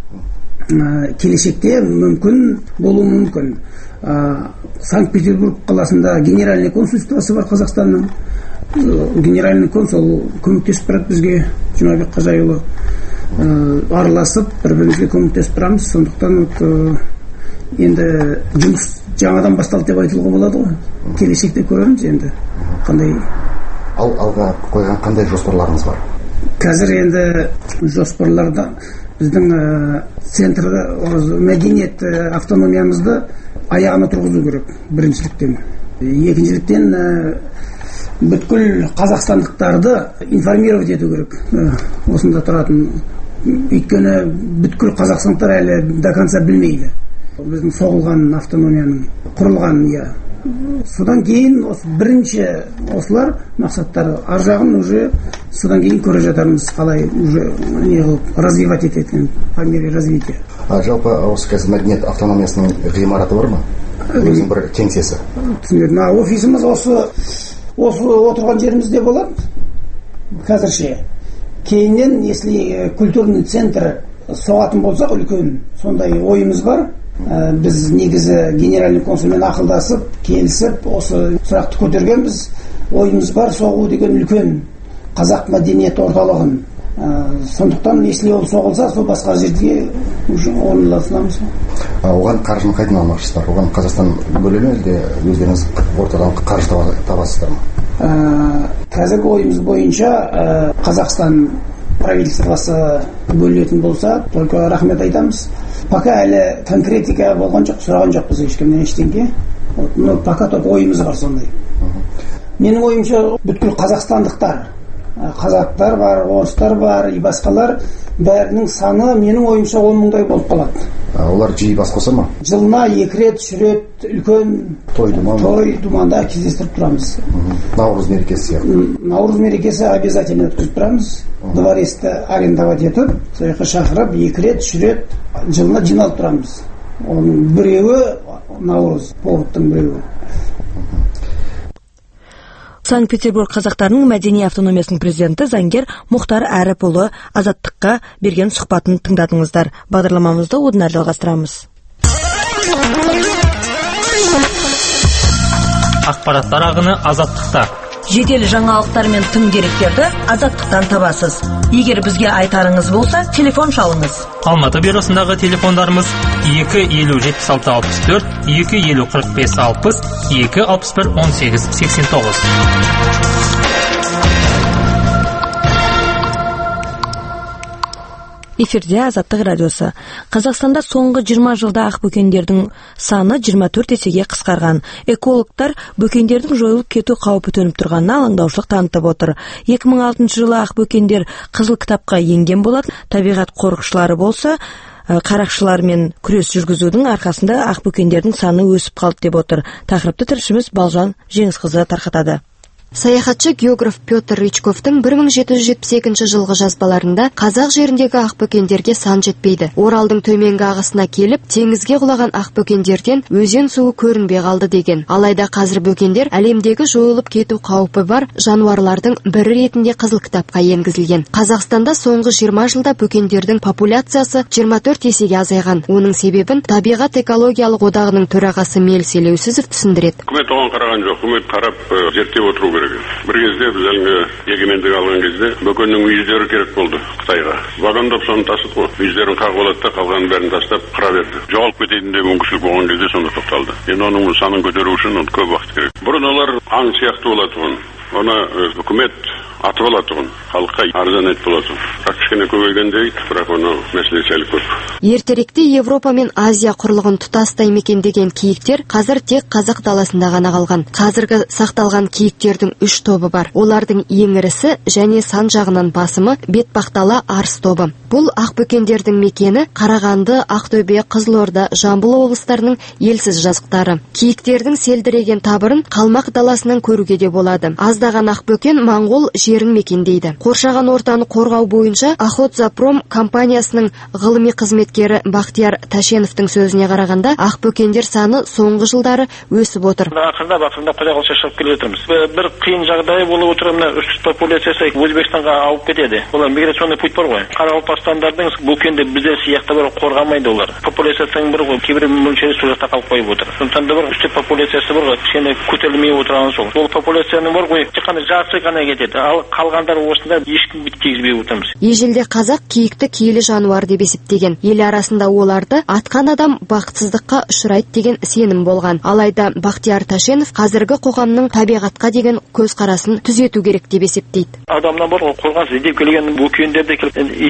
[SPEAKER 15] Келешекте мүмкін болуы мүмкін. Санкт-Петербург қаласында генеральный консульствосы бар Қазақстанның. Генеральный консул көмектесіп тұрады бізге, Жұмабек Қажайұлы. Араласып, бір-бірімізге көмектесіп тұрамыз. Сондықтан енді жұмыс жаңадан басталды деп айтылуға болады ғой. Келешекте көреміз енді қандай.
[SPEAKER 14] Ал алға қойған қандай жоспарларыңыз бар?
[SPEAKER 15] Қазір енді жоспарларда біздің центр мәдениет автономиямызды аяғына тұрғызу керек біріншіліктен. Екіншіліктен бүткіл қазақстандықтарды информировать ету керек осында тұратын. Өйткені бүткіл қазақстандықтар әлі до конца білмейді біздің соғылған автономияның құрылған. иә содан кейін осы бірінші осылар мақсаттары, ар жағын уже содан кейін көре жатармыз қалай уже не қылып развивать ететін по мере развития.
[SPEAKER 14] Жалпы осы қазір мәдениет автономиясының ғимараты бар ма? Өзінің бір кеңсесі.
[SPEAKER 15] Түсінеді. Офисіміз осы осы отырған жерімізде болады қазірше. Кейіннен, если культурный центр соғатын болсақ, үлкен сондай ойымыз бар. Біз негізі генеральный консулмен ақылдасып, келісіп, осы сұрақты көтергенбіз. Ойымыз бар соғу деген үлкен қазақ мәдениет орталығын. Сондықтан, если ол соғылса, сол басқа жерге орналастырамыз.
[SPEAKER 14] Оған қаржыны қайдан алмақшысыздар? Оған Қазақстан бөледі ме, әлде өздеріңіз ортадан қаржы табасыздар ма?
[SPEAKER 15] Қазіргі ойымыз бойынша Қазақстан правительствосы бөлінетін болса, только рахмет айтамыз. Пока әлі конкретика болған жоқ, сұраған жоқпыз ешкімнен ештеңке. Но пока только ойымыз бар сондай. Менің ойымша бүткіл қазақстандықтар, қазақтар бар, орыстар бар, и басқалар бәрінің саны менің ойымша он мыңдай болып қалады.
[SPEAKER 14] Олар жиі бас қоса ма?
[SPEAKER 15] Жылына екі рет, үш рет үлкен той думанда кездестіріп тұрамыз.
[SPEAKER 14] Наурыз мерекесі сияқты.
[SPEAKER 15] Наурыз мерекесі обязательно өткізіп тұрамыз. Дворецті арендовать етіп, сояққа шақырып, екі рет, үш рет жылына жиналып тұрамыз. Оның біреуі Наурыз, поводтың біреуі.
[SPEAKER 1] Санкт-Петербург қазақтарының мәдени автономиясының президенті заңгер Мұхтар Әріпұлы Азаттыққа берген сұхбатын тыңдадыңыздар. Бағдарламамызды одан әрі жалғастырамыз.
[SPEAKER 8] Ақпараттар ағыны Азаттықта.
[SPEAKER 1] Жедел жаңалықтар мен тың деректерді Азаттықтан табасыз. Егер бізге айтарыңыз болса, телефон шалыңыз.
[SPEAKER 8] Алматы бюросындағы телефондарымыз екі елу жетпіс алты алпыс төрт, екі елу қырық бес алпыс, екі алпыс бір он сегіз сексен тоғыз.
[SPEAKER 1] Эфирде Азаттық радиосы. Қазақстанда соңғы жиырма жылда ақбөкендердің саны жиырма төрт есеге қысқарған. Экологтар бөкендердің жойылып кету қаупі төніп тұрғанына алаңдаушылық танытып отыр. екі мың алтыншы жылы ақбөкендер қызыл кітапқа енген болатын. Табиғат қорықшылары болса, қарақшылармен күрес жүргізудің арқасында ақбөкендердің саны өсіп қалды деп отыр. Тақырыпты тілшіміз Балжан Жеңісқызы тарқатады.
[SPEAKER 16] Саяхатшы географ Петр Рычковтың бір мың жеті жүз жетпіс екінші жылғы жазбаларында қазақ жеріндегі ақбөкендерге сан жетпейді. Оралдың төменгі ағысына келіп, теңізге құлаған ақбөкендерден өзен суы көрінбей қалды деген. Алайда қазір бөкендер әлемдегі жойылып кету қаупі бар жануарлардың бірі ретінде қызыл кітапқа енгізілген. Қазақстанда соңғы жиырма жылда бөкендердің популяциясы жиырма төрт есеге азайған. Оның себебін табиғат экологиялық одағының төрағасы Мелс Елеусізов түсіндіреді.
[SPEAKER 17] Үкімет оған қараған жоқ, үкімет қарап зерттеп отыру керек. Бір кезде біз әлгі егемендік алған кезде бөкеннің мүйіздері керек болды Қытайға. Вагондап соны тасыды ғой. Мүйіздерін қағып алады да қалғанын бәрін тастап қыра берді. Жоғалып кететін де мүмкіншілік болған кезде сонда тоқталды. Енді оның санын көтеру үшін көп уақыт керек. Бұрын олар аң сияқты болатұғын. Оны үкімет атып алатұғын. Халыққа арзан айтып болатұғын. Кішкене көбейгендей, бірақ оны мәселе сәл көп.
[SPEAKER 16] Ертеректе Европа мен Азия құрлығын тұтастай мекендеген киіктер қазір тек қазақ даласында ғана қалған. Қазіргі сақталған киіктердің үш тобы бар. Олардың ең ірісі және сан жағынан басымы бетпақтала арыс тобы. Бұл ақбөкендердің мекені Қарағанды, Ақтөбе, Қызылорда, Жамбыл облыстарының елсіз жазықтары. Киіктердің селдіреген табырын Қалмақ даласынан көруге де болады. Аздаған ақбөкен Моңғол жерін мекендейді. Қоршаған ортаны қорғау бойынша Охотзапром компаниясының ғылыми қызметкері Бақтияр Тәшеновтың сөзіне қарағанда, ақбөкендер саны соңғы жылдары өсіп отыр.
[SPEAKER 12] Ақырында ақырында құдай қаласа шығып келе жатырмыз. Бір қиын жағдай болып отыр, мына үш жүз популяциясы Өзбекстанға алып кетеді. Олар миграционный путь бар ғой. Қарақалпақстандардың бөкенді біздер сияқты бір қорғамайды олар. Популяциясының бір ғой, кейбір мөлшері сол жақта қалып қойып отыр. Сондықтан да бір үш популяциясы бар ғой, кішкене көтерілмей отырған сол. Ол популяцияның бар ғой, тек қана жартысы ғана кетеді. Ал қалғандар осында ешкім тигізбей отырмыз.
[SPEAKER 16] Ежелде қазақ киікті киелі жануар деп есептеген. Ел арасында оларды атқан адам бақытсыздыққа ұшырайды деген сенім болған. Алайда Бақтияр Тәшенов қазіргі қоғамның табиғатқа деген көзқарасын түзету керек деп есептейді.
[SPEAKER 12] Адамнан бар ғой, қорғансыз деп келген бөкендерді келіп итпен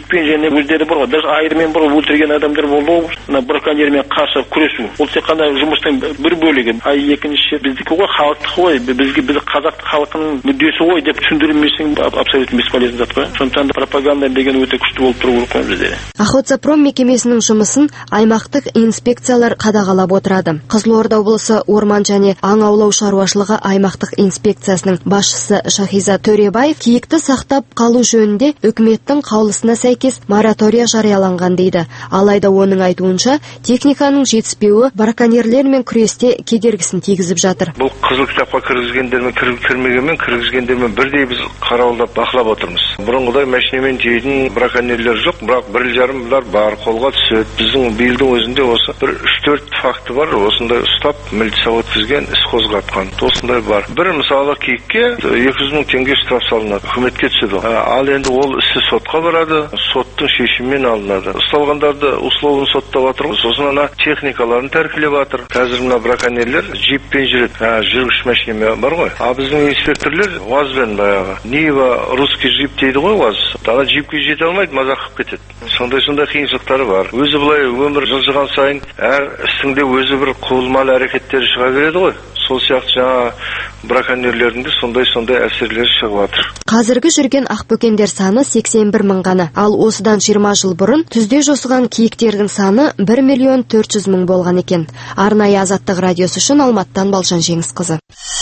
[SPEAKER 18] міне өздері бар ғой, даже айырмен бір өлтірген адамдар болды. Мына браконьермен қарсы күресу. Ол тек қана жұмыстың бір бөлігі. А екінші біздікі ғой, халықтық қой, бізге біз қазақ халқының мүддесі ғой деп түсіндірмесең абсолютно бесполезный зат қой. Сондықтан да пропаганда деген өте күшті болып тұру керек қой бізде.
[SPEAKER 16] Охотзоопром мекемесінің жұмысын аймақтық инспекциялар қадағалап отырады. Қызылорда облысы орман және аң аулау шаруашылығы аймақтық инспекциясының басшысы Шахиза Төребаев киікті сақтап қалу жөнінде үкіметтің қаулысына сәйкес моратория жарияланған дейді. Алайда оның айтуынша техниканың жетіспеуі браконьерлермен күресте кедергісін тигізіп жатыр.
[SPEAKER 19] Бұл қызыл кітапқа кіргізгендермен кірмегенмен кіргізгендермен бірдей біз қарауылдап бақылап отырмыз. Бұрынғыдай машинамен жейтін браконьерлер жоқ, бірақ бір жарымдар бар, қолға түседі. Біздің биылдың өзінде осы бір үш төрт факті бар, осындай ұстап милиция өткізген, іс қозғатқан. Осындай бар. Бір мысалы киікке екі жүз мың теңге штраф салынады, үкіметке түседі. Ал енді ол ісі сотқа барады, соттың шешімімен алынады. Ұсталғандарды условно соттап жатыр ғой, сосын ана техникаларын тәркілеп жатыр. Қазір мына браконьерлер джиппен жүреді, жүргіш машинамен бар ғой. А біздің инспекторлар УАЗбен баяғы Нива русский джип дейді ғой, УАЗ. Ана джипке жете алмайды, мазақ қылып кетеді. Сондай-сондай қиыншылықтары бар. Өзі былай өмір жылжыған сайын әр ісінде өзі бір құбылмалы әрекеттері шыға береді ғой. Сол сияқты жаңа браконьерлердің де сондай-сондай әсерлері шығып жатыр.
[SPEAKER 16] Қазіргі жүрген ақбөкендер саны сексен бір мың ғана. Ал осыдан жиырма жыл бұрын түзде жосыған киіктердің саны бір миллион төрт жүз мың болған екен. Арнайы Азаттық радиосы үшін Алматтан Балжан Жеңісқызы.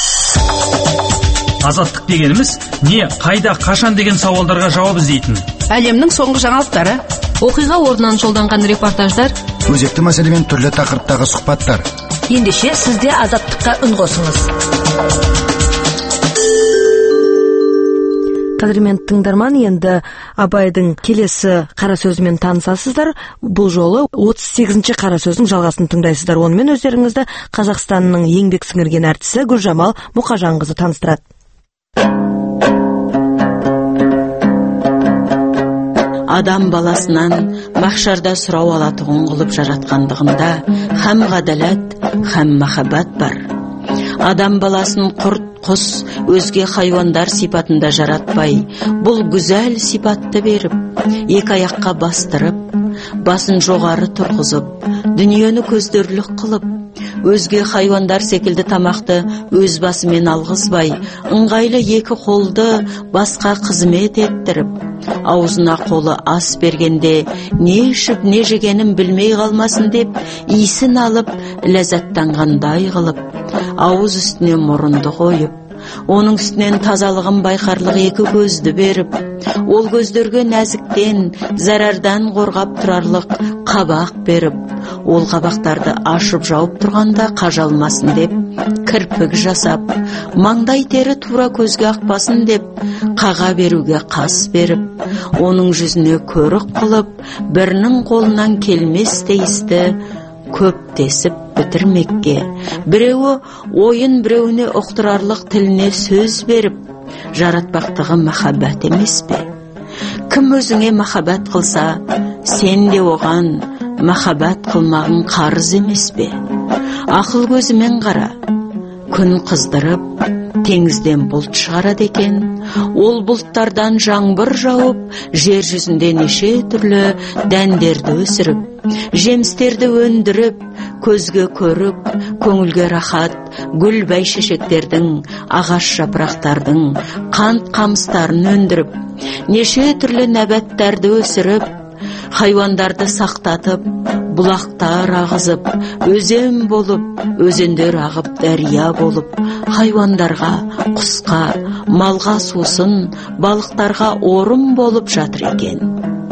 [SPEAKER 20] Азаттық дегеніміз не, қайда, қашан деген сауалдарға жауап іздейтін.
[SPEAKER 2] Әлемнің соңғы жаңалықтары,
[SPEAKER 9] оқиға орнынан жолданған репортаждар,
[SPEAKER 21] өзекті мәселемен түрлі тақырыптағы сұхбаттар.
[SPEAKER 1] Ендеше сізде Азаттыққа үн қосыңыз. Қадірмен тыңдарман, енді Абайдың келесі қара сөзімен танысасыздар. Бұл жолы отыз сегізінші қара сөздің жалғасын тыңдайсыздар. Онымен өздеріңізді Қазақстанның еңбек сіңірген әртісі Гүлжамал Мұқажанқызы таныстырады.
[SPEAKER 22] Адам баласынан махшарда сұрау алатұғын қылып жаратқандығында хәм ғадалат, хәм махаббат бар. Адам баласын құрт, құс, өзге хайуандар сипатында жаратпай, бұл güzel сипатты беріп, екі аяққа бастырып, басын жоғары тұрғызып, дүниені көздерлік қылып, өзге хайуандар секілді тамақты өз басымен алғызбай, ыңғайлы екі қолды басқа қызмет еттіріп, аузына қолы ас бергенде не ішіп не жегенін білмей қалмасын деп, иісін алып, ләззаттанғандай қылып, ауыз үстіне мұрынды қойып, оның үстінен тазалығын байқарлық екі көзді беріп, ол көздерге нәзіктен, зарардан қорғап тұрарлық қабақ беріп, ол қабақтарды ашып жауып тұрғанда қажалмасын деп, кірпік жасап, маңдай тері тура көзге ақпасын деп, қаға беруге қас беріп, оның жүзіне көрік қылып, бірінің қолынан келмес дейісті көптесіп бітірмекке. Біреуі ойын біреуіне ұқтырарлық тіліне сөз беріп, жаратпақтығы махаббат емес пе? Кім өзіңе махаббат қылса, сен де оған махаббат қылмағын қарыз емес пе? Ақыл көзімен қара, күн қыздырып, теңізден бұлт шығарады екен. Ол бұлттардан жаңбыр жауып, жер жүзінде неше түрлі дәндерді өсіріп, жемістерді өндіріп, көзге көрік, көңілге рахат, гүл бәйшешектердің, ағаш жапырақтардың, қант қамыстарын өндіріп, неше түрлі нәбаттарды өсіріп, хайуандарды сақтатып, бұлақтар ағызып, өзен болып, өзендер ағып, дәрия болып, хайуандарға, құсқа, малға сусын, балықтарға орын болып жатыр екен.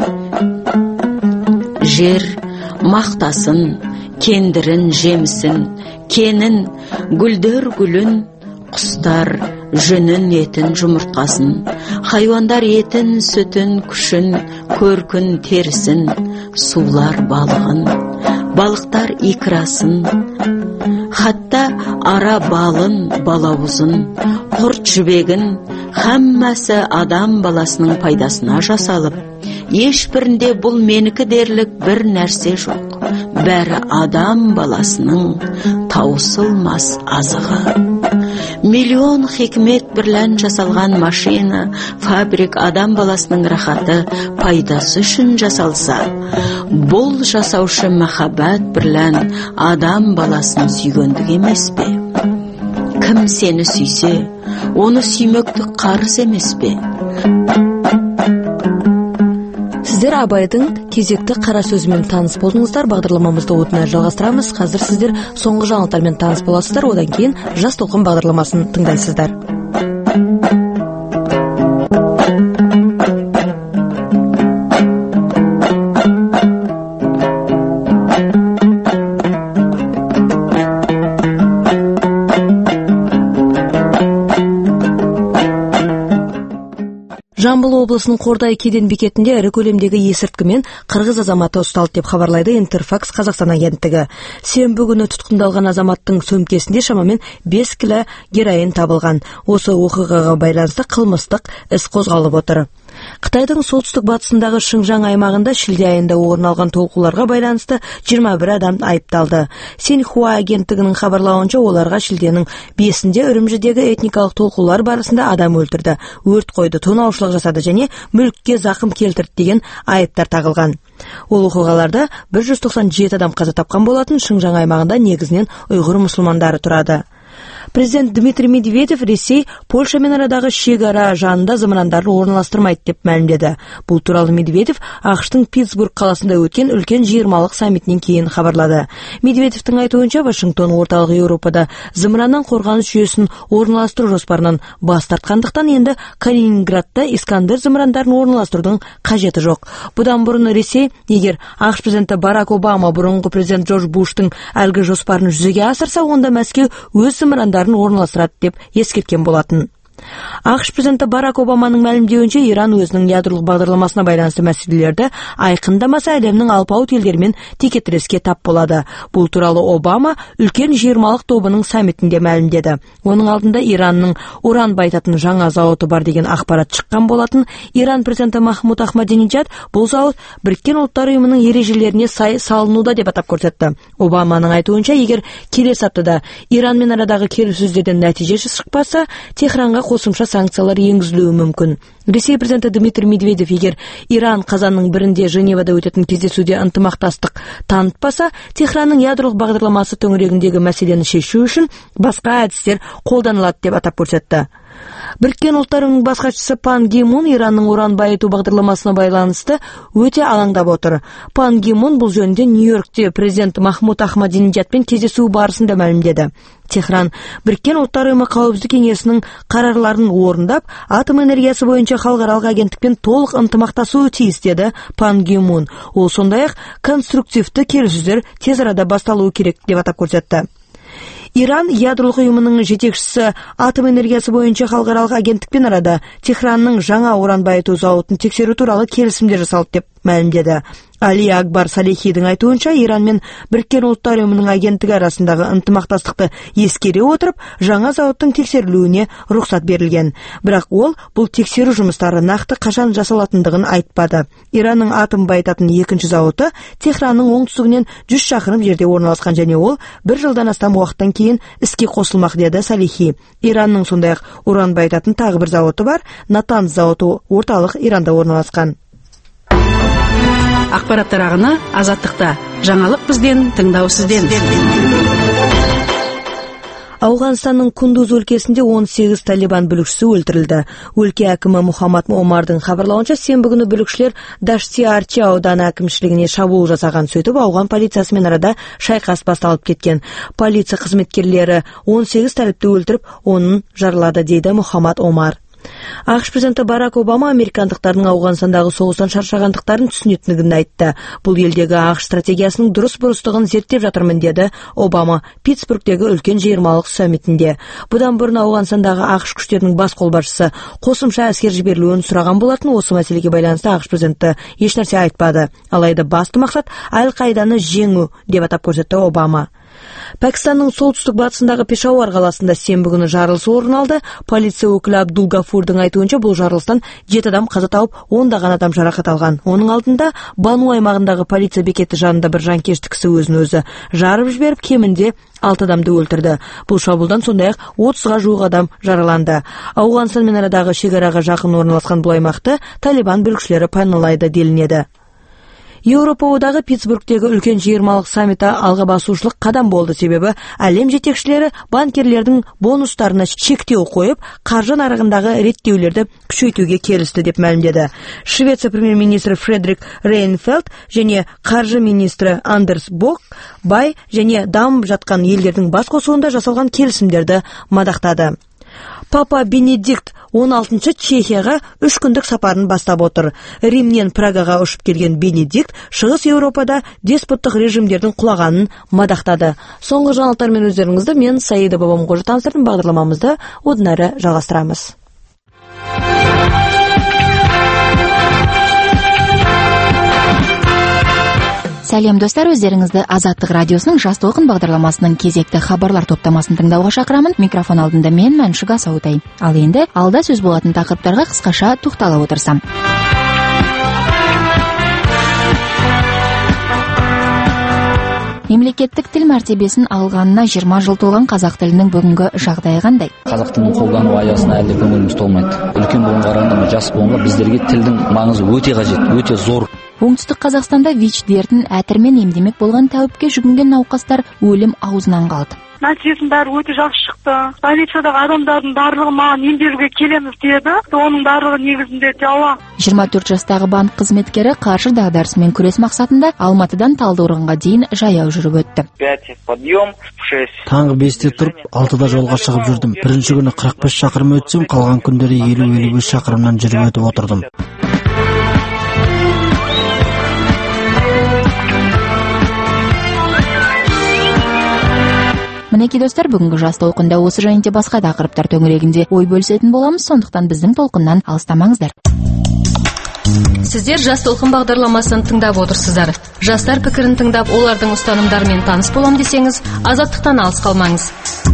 [SPEAKER 22] Жер мақтасын, кендірін, жемісін, кенін, гүлдер гүлін, құстар жүнін, етін, жұмыртқасын, хайуандар етін, сүтін, күшін, көркін, терісін, сулар балығын, балықтар икрасын, хатта ара балын, балауызын, құрт жібегін, хаммасы адам баласының пайдасына жасалып, ешбірінде бұл менікі дерлік бір нәрсе жоқ. Бәрі адам баласының таусылмас азығы. Миллион хикмет бірлән жасалған машина, фабрик адам баласының рахаты, пайдасы үшін жасалса, бұл жасаушы махаббат бірлән адам баласын сүйгендік емес пе? Кім сені сүйсе, оны сүймектік қарыз емес пе?
[SPEAKER 1] Сіздер Абайдың кезекті қара сөзімен таныс болдыңыздар. Бағдарламамызды отына жалғастырамыз. Қазір сіздер соңғы жаңалықтармен таныс боласыздар. Одан кейін Жас толқын бағдарламасын тыңдайсыздар. Жамбыл облысының Қордай кеден бекетінде ірі көлемдегі есірткімен қырғыз азаматы ұсталды деп хабарлайды Интерфакс Қазақстан агенттігі. Сенбі күні тұтқындалған азаматтың сөмкесінде шамамен бес кило героин табылған. Осы оқиғаға байланысты қылмыстық іс қозғалып отыр. Қытайдың солтүстік батысындағы Шыңжаң аймағында шілде айында орын алған толқуларға байланысты жиырма бір адам айыпталды. Синьхуа агенттігінің хабарлауынша, оларға шілденің бесінде Үрімжідегі этникалық толқулар барысында адам өлтірді, өрт қойды, тонаушылық жасады және мүлікке зақым келтірді деген айыптар тағылған. Ол оқиғаларда бір жүз тоқсан жеті адам қаза тапқан болатын. Шыңжаң аймағында негізінен ұйғыр мұсылмандары тұрады. Президент Дмитрий Медведев Ресей Польшамен арадағы шекара жанында зымырандарын орналастырмайды деп мәлімдеді. Бұл туралы Медведев ақш-тың Питтсбург қаласында өткен үлкен жиырмалық саммитінен кейін хабарлады. Медведевтің айтуынша, Вашингтон орталық Еуропада зымыраннан қорғаныс жүйесін орналастыру жоспарынан бас тартқандықтан енді Калининградта Искандер зымырандарын орналастырудың қажеті жоқ. Бұдан бұрын Ресей, егер ақш президенті Барак Обама бұрынғы президент Джордж Буштың әлгі жоспарын жүзеге асырса, онда Мәскеу өз зымырандарын орналастырады деп ескерткен болатын. ақш президенті Барак Обаманың мәлімдеуінше, Иран өзінің ядролық бағдарламасына байланысты мәселелерді айқындамаса, әлемнің алпауыт елдермен текетіреске тап болады. Бұл туралы Обама үлкен жиырмалық тобының саммитінде мәлімдеді. Оның алдында Иранның уран байтатын жаңа зауыты бар деген ақпарат шыққан болатын. Иран президенті Махмуд Ахмадинеджад бұл зауыт Біріккен ұлттар ұйымының ережелеріне сай салынуда деп атап көрсетті. Обаманың айтуынша, егер келесі аптада Иранмен арадағы келіссөздерден нәтиже шықпаса, Техранға қосымша санкциялар енгізілуі мүмкін. Ресей президенті Дмитрий Медведев егер Иран қазанның бірінде Женевада өтетін кездесуде ынтымақтастық танытпаса, Техранның ядролық бағдарламасы төңірегіндегі мәселені шешу үшін басқа әдістер қолданылады деп атап көрсетті. Біріккен ұлттар ұйымының бас хатшысы Пан Ги Мун Иранның уран байыту бағдарламасына байланысты өте алаңдап отыр. Пан Ги Мун бұл жөнінде Нью-Йоркте президент Махмуд Ахмадинеджадпен кездесу барысында мәлімдеді. Техран Біріккен ұлттар ұйымы қауіпсіздік кеңесінің қарарларын орындап, атом энергиясы бойынша халықаралық агенттікпен толық ынтымақтасуы тиіс деді Пан Ги Мун. Ол сондай-ақ конструктивті келіссөздер тез арада басталуы керек деп атап көрсетті. Иран ядролық ұйымының жетекшісі атом энергиясы бойынша халықаралық агенттікпен арада Техранның жаңа уран байыту зауытын тексеру туралы келісімдер жасалды деп мәлімдеді. Али Акбар Салихидің айтуынша, Иран мен Біріккен ұлттар ұйымының агенттігі арасындағы ынтымақтастықты ескере отырып, жаңа зауыттың тексерілуіне рұқсат берілген. Бірақ ол бұл тексеру жұмыстары нақты қашан жасалатындығын айтпады. Иранның атом байытатын екінші зауыты Техранның оңтүстігінен жүз шақырым жерде орналасқан және ол бір жылдан астам уақыттан кейін іске қосылмақ деді Салихи. Иранның сондай-ақ уран байытатын тағы бір зауыты бар, Натанз зауыты орталық Иранда орналасқан.
[SPEAKER 2] Ақпараттар ағыны Азаттықта. Жаңалық бізден, тыңдау сізден.
[SPEAKER 1] Ауғанстанның Кундуз өлкесінде он сегіз талибан бүлікшісі өлтірілді. Өлке әкімі Мухаммад Омардың хабарлауынша, сенбі күні бүлікшілер Дашти Арчи ауданы әкімшілігіне шабуыл жасаған. Сөйтіп, ауған полициясымен арада шайқас басталып кеткен. Полиция қызметкерлері он сегіз талибті өлтіріп, оның жаралады дейді Мухаммад Омар. ақш президенті Барак Обама американдықтардың Ауғанстандағы соғыстан шаршағандықтарын түсінетіндігін айтты. Бұл елдегі ақш стратегиясының дұрыс-бұрыстығын зерттеп жатырмын деді Обама Питтсбургтегі үлкен жиырмалық саммитінде. Бұдан бұрын Ауғанстандағы ақш күштерінің бас қолбасшысы қосымша әскер жіберілуін сұраған болатын. Осы мәселеге байланысты ақш президенті ешнәрсе айтпады. Алайда басты мақсат Аль-Қаиданы жеңу деп атап көрсетті Обама. Пәкістанның солтүстік батысындағы Пешауар қаласында сенбі күні жарылыс орын алды. Полиция өкілі Абдул Гафурдың айтуынша бұл жарылыстан жеті адам қаза тауып, ондаған адам жарақат алған. Оның алдында Бану аймағындағы полиция бекеті жанында бір жанкешті кісі өзін өзі жарып жіберіп, кемінде алты адамды өлтірді. Бұл шабуылдан сондай-ақ отызға жуық адам жараланды. Ауғанстанмен арадағы шекараға жақын орналасқан бұл аймақты Талибан бүлікшілері паналайды делінеді. Еуропа одағы Питтсбургтегі үлкен жиырмалық саммиті алға басушылық қадам болды, себебі әлем жетекшілері банкерлердің бонустарына шектеу қойып, қаржы нарығындағы реттеулерді күшейтуге келісті деп мәлімдеді. Швеция премьер-министрі Фредерик Рейнфельд және қаржы министрі Андерс Бок бай және дамып жатқан елдердің бас қосуында жасалған келісімдерді мадақтады. Папа Бенедикт он алтыншы Чехияға үш күндік сапарын бастап отыр. Римнен Прагаға ұшып келген Бенедикт Шығыс Еуропада деспоттық режимдердің құлағанын мадақтады. Соңғы жаңалықтармен өздеріңізді мен Саида Бабамқожа таныстырдым. Бағдарламамызды одан әрі жалғастырамыз.
[SPEAKER 4] Сәлем достар, өздеріңізді Азаттық радиосының Жас толқын бағдарламасының кезекті хабарлар топтамасын тыңдауға шақырамын. Микрофон алдында мен Мәншүк Асаутай. Ал енді алда сөз болатын тақырыптарға қысқаша тоқтала отырсам. Мемлекеттік тіл мәртебесін алғанына жиырма жыл толған қазақ тілінің бүгінгі жағдайы қандай?
[SPEAKER 5] Қазақ тілін қолдану аясына әлде көңіліміз толмайды. Үлкен буын қарағанда жас буынға біздерге тілдің маңызы өте қажет, өте зор.
[SPEAKER 4] Оңтүстік Қазақстанда ВИЧ дертін әтірмен емдемек болған тәуіпке жүгінген науқастар өлім аузынан қалды.
[SPEAKER 23] Нәтижесінің бәрі өте жақсы шықты. Больницадағы адамдардың барлығы маған емделуге келеміз деді. Оның барлығы негізінде жауап.
[SPEAKER 4] жиырма төрт жастағы банк қызметкері қаржы дағдарысымен күрес мақсатында Алматыдан Талдықорғанға дейін жаяу жүріп өтті.
[SPEAKER 24] Таңғы бесте тұрып, алтыда жолға шығып жүрдім. Бірінші күні қырық бес шақырым өтсем, қалған күндері елу елу бес шақырымнан жүріп өтіп отырдым.
[SPEAKER 4] Мінекей достар, бүгінгі Жас толқында осы жайында басқа тақырыптар төңірегінде ой бөлісетін боламыз, сондықтан біздің толқыннан алыстамаңыздар.
[SPEAKER 9] Сіздер Жас толқын бағдарламасын тыңдап отырсыздар. Жастар пікірін тыңдап, олардың ұстанымдарымен таныс болам десеңіз, азаттықтан алыс қалмаңыз.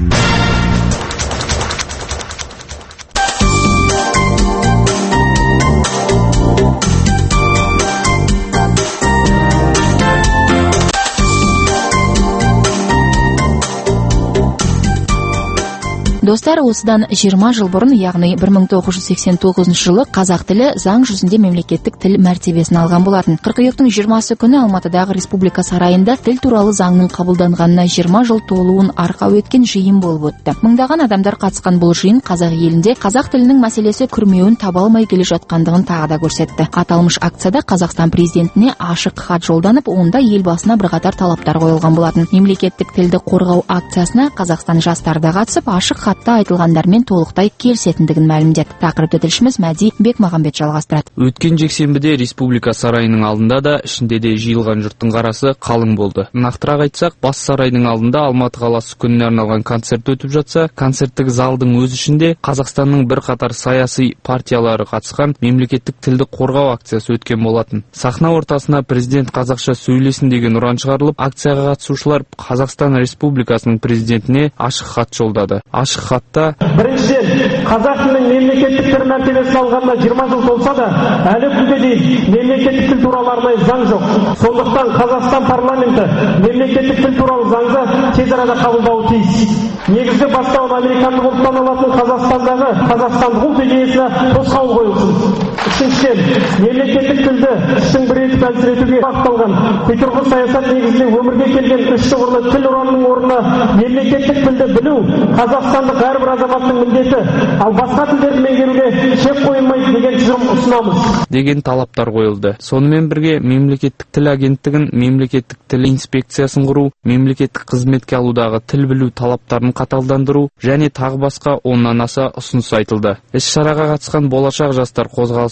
[SPEAKER 4] Достар, осыдан жиырма жыл бұрын, яғни бір мың тоғыз жүз сексен тоғызыншы жылы қазақ тілі заң жүзінде мемлекеттік тіл мәртебесін алған болатын. Қыркүйектің жиырмасы күні Алматыдағы Республика сарайында тіл туралы заңның қабылданғанына жиырма жыл толуын арқау еткен жиын болып өтті. Мыңдаған адамдар қатысқан бұл жиын қазақ елінде қазақ тілінің мәселесі күрмеуін таба алмай келе жатқандығын тағы да көрсетті. Аталмыш акцияда Қазақстан президентіне ашық хат жолданып, онда елбасына бірқатар талаптар қойылған болатын. Мемлекеттік тілді қорғау акциясына Қазақстан жастары да қатысып, ашық хат айтылғандармен толықтай келісетіндігін мәлімдеді. Тақырыпты тілшіміз Мәди Бекмағамбет жалғастырады.
[SPEAKER 10] Өткен жексенбіде Республика сарайының алдында да, ішінде де жиылған жұрттың қарасы қалың болды. Нақтырақ айтсақ, бас сарайдың алдында Алматы қаласы күніне арналған концерт өтіп жатса, концерттік залдың өз ішінде Қазақстанның бірқатар саяси партиялары қатысқан мемлекеттік тілді қорғау акциясы өткен болатын. Сахна ортасына президент қазақша сөйлесін деген ұран шығарылып, акцияға қатысушылар Қазақстан Республикасының президентіне ашық хат жолдады. Ашық хатта:
[SPEAKER 25] біріншіден, қазақ тілінің мемлекеттік тіл мәртебесін алғанына жиырма жыл толса да, әлі күнге дейін мемлекеттік тіл туралы арнайы заң жоқ. Сондықтан Қазақстан парламенті мемлекеттік тіл туралы заңды тез арада қабылдауы тиіс. Негізгі бастауын американдық ұлт саналатын Қазақстандағы қазақстандық ұлт идеясына тосқауыл қойылсын. Үшіншіден, мемлекеттік тілді істің бір етіп әлсіретуге бағытталған құйтырқы саясат негізінде өмірге келген үш тұғырлы тіл ұранының орнына мемлекеттік тілді білу қазақстандық әрбір азаматтың міндеті, ал басқа тілдерді меңгеруге шек қойылмайды деген тұжырым ұсынамыз
[SPEAKER 10] деген талаптар қойылды. Сонымен бірге мемлекеттік тіл агенттігін, мемлекеттік тіл инспекциясын құру, мемлекеттік қызметке алудағы тіл білу талаптарын қаталдандыру және тағы басқа оннан аса ұсыныс айтылды. Іс-шараға қатысқан болашақ жастар қозғалысы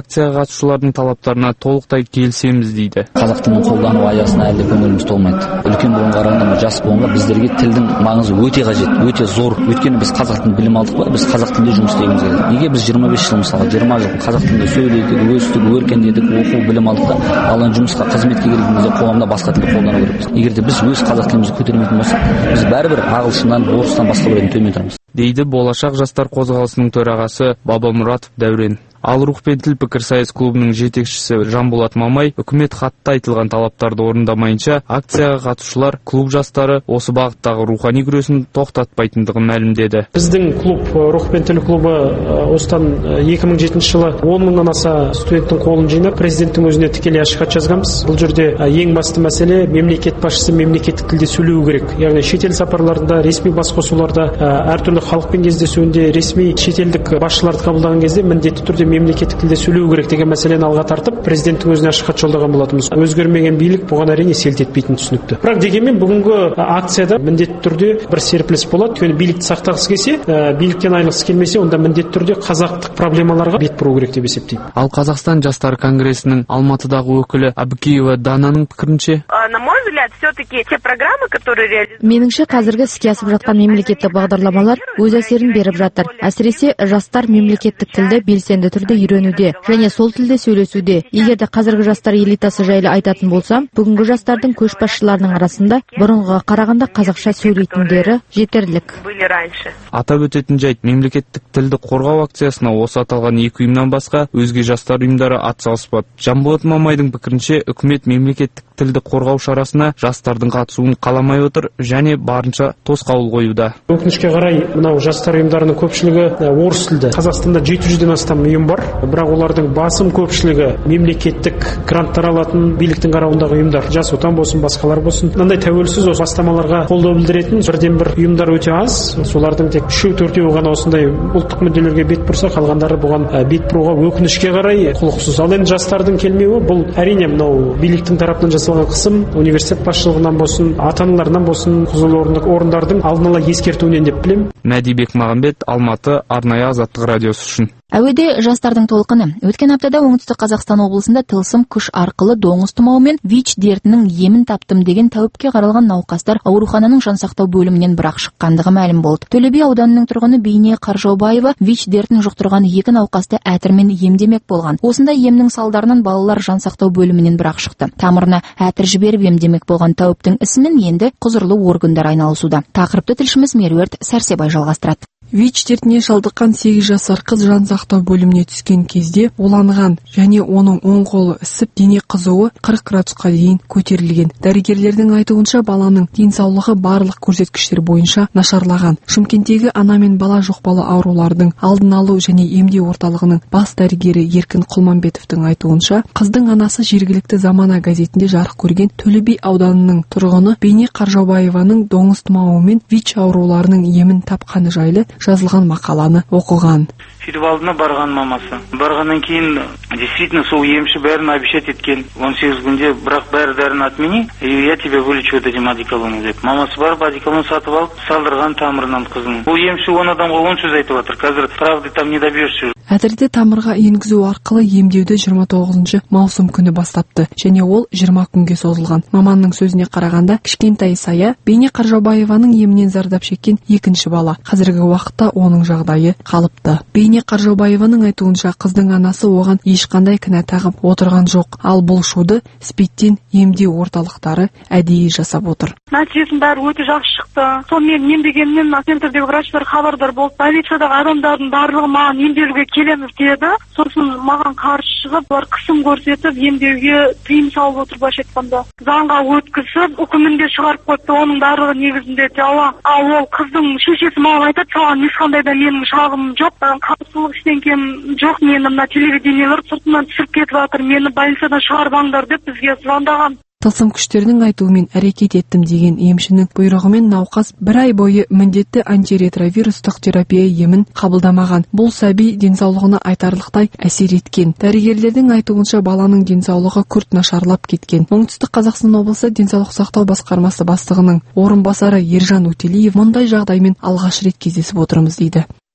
[SPEAKER 10] акцияға қатысушылардың талаптарына толықтай келісеміз дейді.
[SPEAKER 5] Қазақ тілін қолдану аясына әлде көңіліміз толмайды. Үлкен буын қарағанда жас буынға біздерге тілдің маңызы өте қажет, өте зор. Өйткені біз қазақ тілін білім алдық па, біз қазақ тілінде жұмыс істегіміз келеді. Неге біз жиырма бес жыл мысалы жиырма жыл қазақ тілінде сөйледік, өстік, өркендедік, оқу, білім алдық та, ал жұмысқа қызметке келген кезде қоғамда басқа тілді қолдану керекпіз. Егер де біз өз қазақ тілімізді көтермейтін болсақ, біз бәрібір ағылшыннан, орыстан басқа біреуден төмен тұрамыз.
[SPEAKER 10] Дейді Болашақ жастар қозғалысының төрағасы Бабамұратов Дәурен. Ал Рух пен тіл пікірсайыс клубының жетекшісі Жанболат Мамай үкімет хатта айтылған талаптарды орындамайынша акцияға қатысушылар клуб жастары осы бағыттағы рухани күресін тоқтатпайтындығын мәлімдеді.
[SPEAKER 25] Біздің клуб Рух пен тіл клубы осыдан екі мың жетінші жылы он мыңнан аса студенттің қолын жинап президенттің өзіне тікелей ашық хат жазғанбыз. Бұл жерде ең басты мәселе мемлекет басшысы мемлекеттік тілде сөйлеу керек. Яғни шетел сапарларында, ресми басқосуларда, әртүрлі халықпен кездесуінде, ресми шетелдік басшыларды қабылдаған кезде міндетті түрде мемлекеттік тілде сөйлеу керек деген мәселені алға тартып, президенттің өзіне ашық хат жолдаған болатынбыз. Өзгермеген билік бұған әрине селт етпейтін түсінікті. Бірақ дегенмен бүгінгі акцияда міндетті түрде бір серпіліс болады. Өйткені билікті сақтағысы келсе, биліктен айырылғысы келмесе, онда міндетті түрде қазақтық проблемаларға бет бұру керек деп есептеймін.
[SPEAKER 10] Ал Қазақстан жастар конгресінің Алматыдағы өкілі Абыкеева Дананың пікірінше,
[SPEAKER 3] на мой взгляд, все-таки те программы, которые реализуют.
[SPEAKER 4] Меніңше қазіргі іске асып жатқан мемлекеттік бағдарламалар өз әсерін беріп жатыр. Әсіресе жастар мемлекеттік тілді белсенді түрде үйренуде және сол тілде сөйлесуде. Егер де қазіргі жастар элитасы жайлы айтатын болсам, бүгінгі жастардың көшбасшыларының арасында бұрынғыға қарағанда қазақша сөйлейтіндері жетерлік.
[SPEAKER 10] Атап өтетін жайт, мемлекеттік тілді қорғау акциясына осы аталған екі ұйымнан басқа өзге жастар ұйымдары атсалыспады. Жанболат Мамайдың пікірінше, үкімет мемлекеттік тілді қорғау шарасына жастардың қатысуын қаламай отыр және барынша тосқауыл қоюда.
[SPEAKER 25] Өкінішке қарай, мынау жастар ұйымдарының көпшілігі орыс тілді. Қазақстанда жеті жүзден астам ұйым бар, бірақ олардың басым көпшілігі мемлекеттік гранттар алатын биліктің қарауындағы ұйымдар. Жас отан болсын, басқалар болсын. Мынандай тәуелсіз осы бастамаларға қолдау білдіретін бірден бір ұйымдар өте аз. Солардың тек үшеу төртеуі ғана осындай ұлттық мүдделерге бет бұрса, қалғандары бұған бет бұруға өкінішке қарай құлықсыз. Ал енді жастардың келмеуі бұл әрине мынау биліктің тарапынан жасалған қысым, университет басшылығынан болсын, ата-аналарынан болсын, құзырлы орындардың алдын ала ескертуінен деп білем.
[SPEAKER 10] Мәдибек Мағамбет, Алматы, арнайы Азаттық радиосы үшін.
[SPEAKER 4] Әуеде жастардың толқыны. Өткен аптада оңтүстік Қазақстан облысында тылсым күш арқылы доңыз тұмауы мен ВИЧ дертінің емін таптым деген тәуіпке қаралған науқастар аурухананың жансақтау бөлімінен бірақ шыққандығы мәлім болды. Төле би ауданының тұрғыны Бейне Қаржаубаева ВИЧ дертін жұқтырған екі науқасты әтірмен емдемек болған. Осындай емнің салдарынан балалар жансақтау бөлімінен бірақ шықты. Тамырына әтір жіберіп емдемек болған тәуіптің ісімен енді құзырлы органдар айналысуда. Тақырыпты тілшіміз Меруерт Сәрсебай жалғастырады.
[SPEAKER 6] ВИЧ дертіне шалдыққан сегіз жасар қыз жансақтау бөліміне түскен кезде уланған және оның оң қолы ісіп, дене қызуы қырық градусқа дейін көтерілген. Дәрігерлердің айтуынша баланың денсаулығы барлық көрсеткіштер бойынша нашарлаған. Шымкенттегі ана мен бала жұқпалы аурулардың алдын алу және емдеу орталығының бас дәрігері Еркін Құлманбетовтың айтуынша, қыздың анасы жергілікті Замана газетінде жарық көрген Төле би ауданының тұрғыны Бейне Қаржаубаеваның доңыз тұмауы мен ВИЧ ауруларының емін тапқаны жайлы жазылған мақаланы оқыған.
[SPEAKER 7] Сөйтіп алдына барған мамасы. Барғаннан кейін действительно сол емші бәрін обещать еткен. он сегіз күнде бірақ бәрі дәрін отмени, и я тебя вылечу от этим одеколоном деп. Мамасы барып одеколон сатып алып, салдырған тамырынан қызын. Бұл емші он адамға он сөз айтып отыр. Қазір правды там не добьешься.
[SPEAKER 6] Әзірде тамырға енгізу арқылы емдеуді жиырма тоғызыншы маусым күні бастапты және ол жиырма күнге созылған. Маманның сөзіне қарағанда, кішкентай Сая Бейне Қаржаубаеваның емінен зардап шеккен екінші бала. Қазіргі уақытта оның жағдайы қалыпты. Бейне Қаржаубаеваның айтуынша, қыздың анасы оған ешқандай кінә тағып отырған жоқ. Ал бұл шуды спидтен емдеу орталықтары әдейі жасап отыр.
[SPEAKER 23] Нәтижесінің бәрі өте жақсы шықты. Сонымен емдегенмен центрдегі врачтар хабардар болды. Больницадағы адамдардың барлығы маған емделуге келеміз деді. Сосын маған қарсы шығып, олар қысым көрсетіп, емдеуге тыйым салып отыр былайша айтқанда. Заңға өткізіп, үкімінде шығарып қойды. Оның барлығы негізінде дауа. Ал ол қыздың шешесі маған айтады, саған ешқандай да менің шағымым жоқ, қарсылық ештеңкем жоқ, мені мына телевидениелер сыртынан түсіріп кетіп жатыр, мені больницадан шығарбаңдар деп бізге звондаған.
[SPEAKER 6] Тылсым күштердің айтуымен әрекет еттім деген емшінің бұйрығымен науқас бір ай бойы міндетті антиретровирустық терапия емін қабылдамаған. Бұл сәби денсаулығына айтарлықтай әсер еткен. Дәрігерлердің айтуынша баланың денсаулығы күрт нашарлап кеткен. Оңтүстік Қазақстан облысы денсаулық сақтау басқармасы бастығының орынбасары Ержан Өтелиев мұндай жағдаймен алғаш рет кездесіп отырмыз дейді.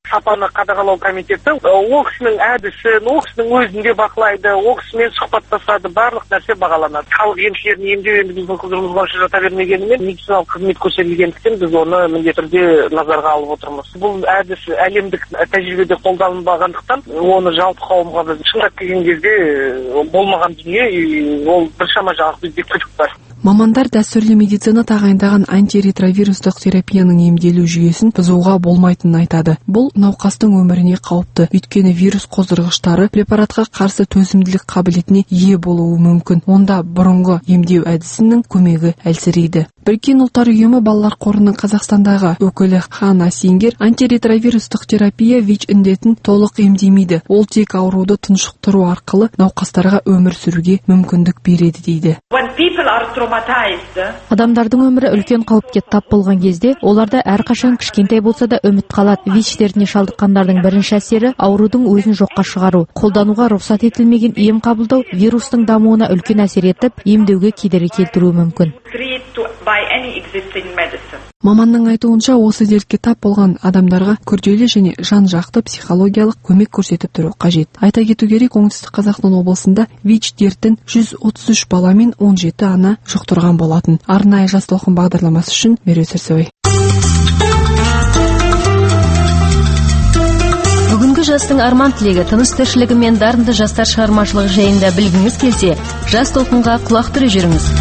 [SPEAKER 8] сапаны қадағалау комитеті ол кісінің әдісін, ол кісінің өзінде бақылайды, ол кісімен сұхбаттасады, барлық нәрсе бағаланады. Халық емшілерін емдеу енді біздің құзырымыз бойынша жата бермегенімен, медициналық қызмет көрсетілгендіктен біз оны міндетті түрде назарға алып отырмыз. Бұл әдіс әлемдік тәжірибеде қолданылмағандықтан, оны жалпы қауымға біз шындап келген кезде болмаған дүние, ол біршама жағып бізде күдік бар.
[SPEAKER 6] Мамандар дәстүрлі медицина тағайындаған антиретровирустық терапияның емделу жүйесін бұзуға болмайтынын айтады. Бұл науқастың өміріне қауіпті, өйткені вирус қоздырғыштары препаратқа қарсы төзімділік қабілетіне ие болуы мүмкін. Онда бұрынғы емдеу әдісінің көмегі әлсірейді. Біріккен ұлттар ұйымы балалар қорының Қазақстандағы өкілі Хана Сингер антиретровирустық терапия ВИЧ індетін толық емдемейді. Ол тек ауруды тұншықтыру арқылы науқастарға өмір сүруге мүмкіндік береді дейді.
[SPEAKER 4] Адамдардың өмірі үлкен қауіпке тап болған кезде, оларда әрқашан кішкентай болса да үміт қалады. ВИЧ дертіне шалдыққандардың бірінші әсері аурудың өзін жоққа шығару. Қолдануға рұқсат етілмеген ем қабылдау вирустың дамуына үлкен әсер етіп, емдеуге кедергі келтіруі мүмкін.
[SPEAKER 6] Маманның айтуынша, осы дертке тап болған адамдарға күрделі және жан-жақты психологиялық көмек көрсетіп тұру қажет. Айта кету керек, оңтүстік Қазақстан облысында ВИЧ дертін жүз отыз үш бала мен он жеті ана жұқтырған болатын. Арнайы жас толқын бағдарламасы үшін Меруерт Сәрсебай.
[SPEAKER 9] Бүгінгі жастың арман тілегі, тыныс тіршілігі мен дарынды жастар шығармашылығы жайында білгіңіз келсе, жас толқынға құлақ түріп жүріңіз.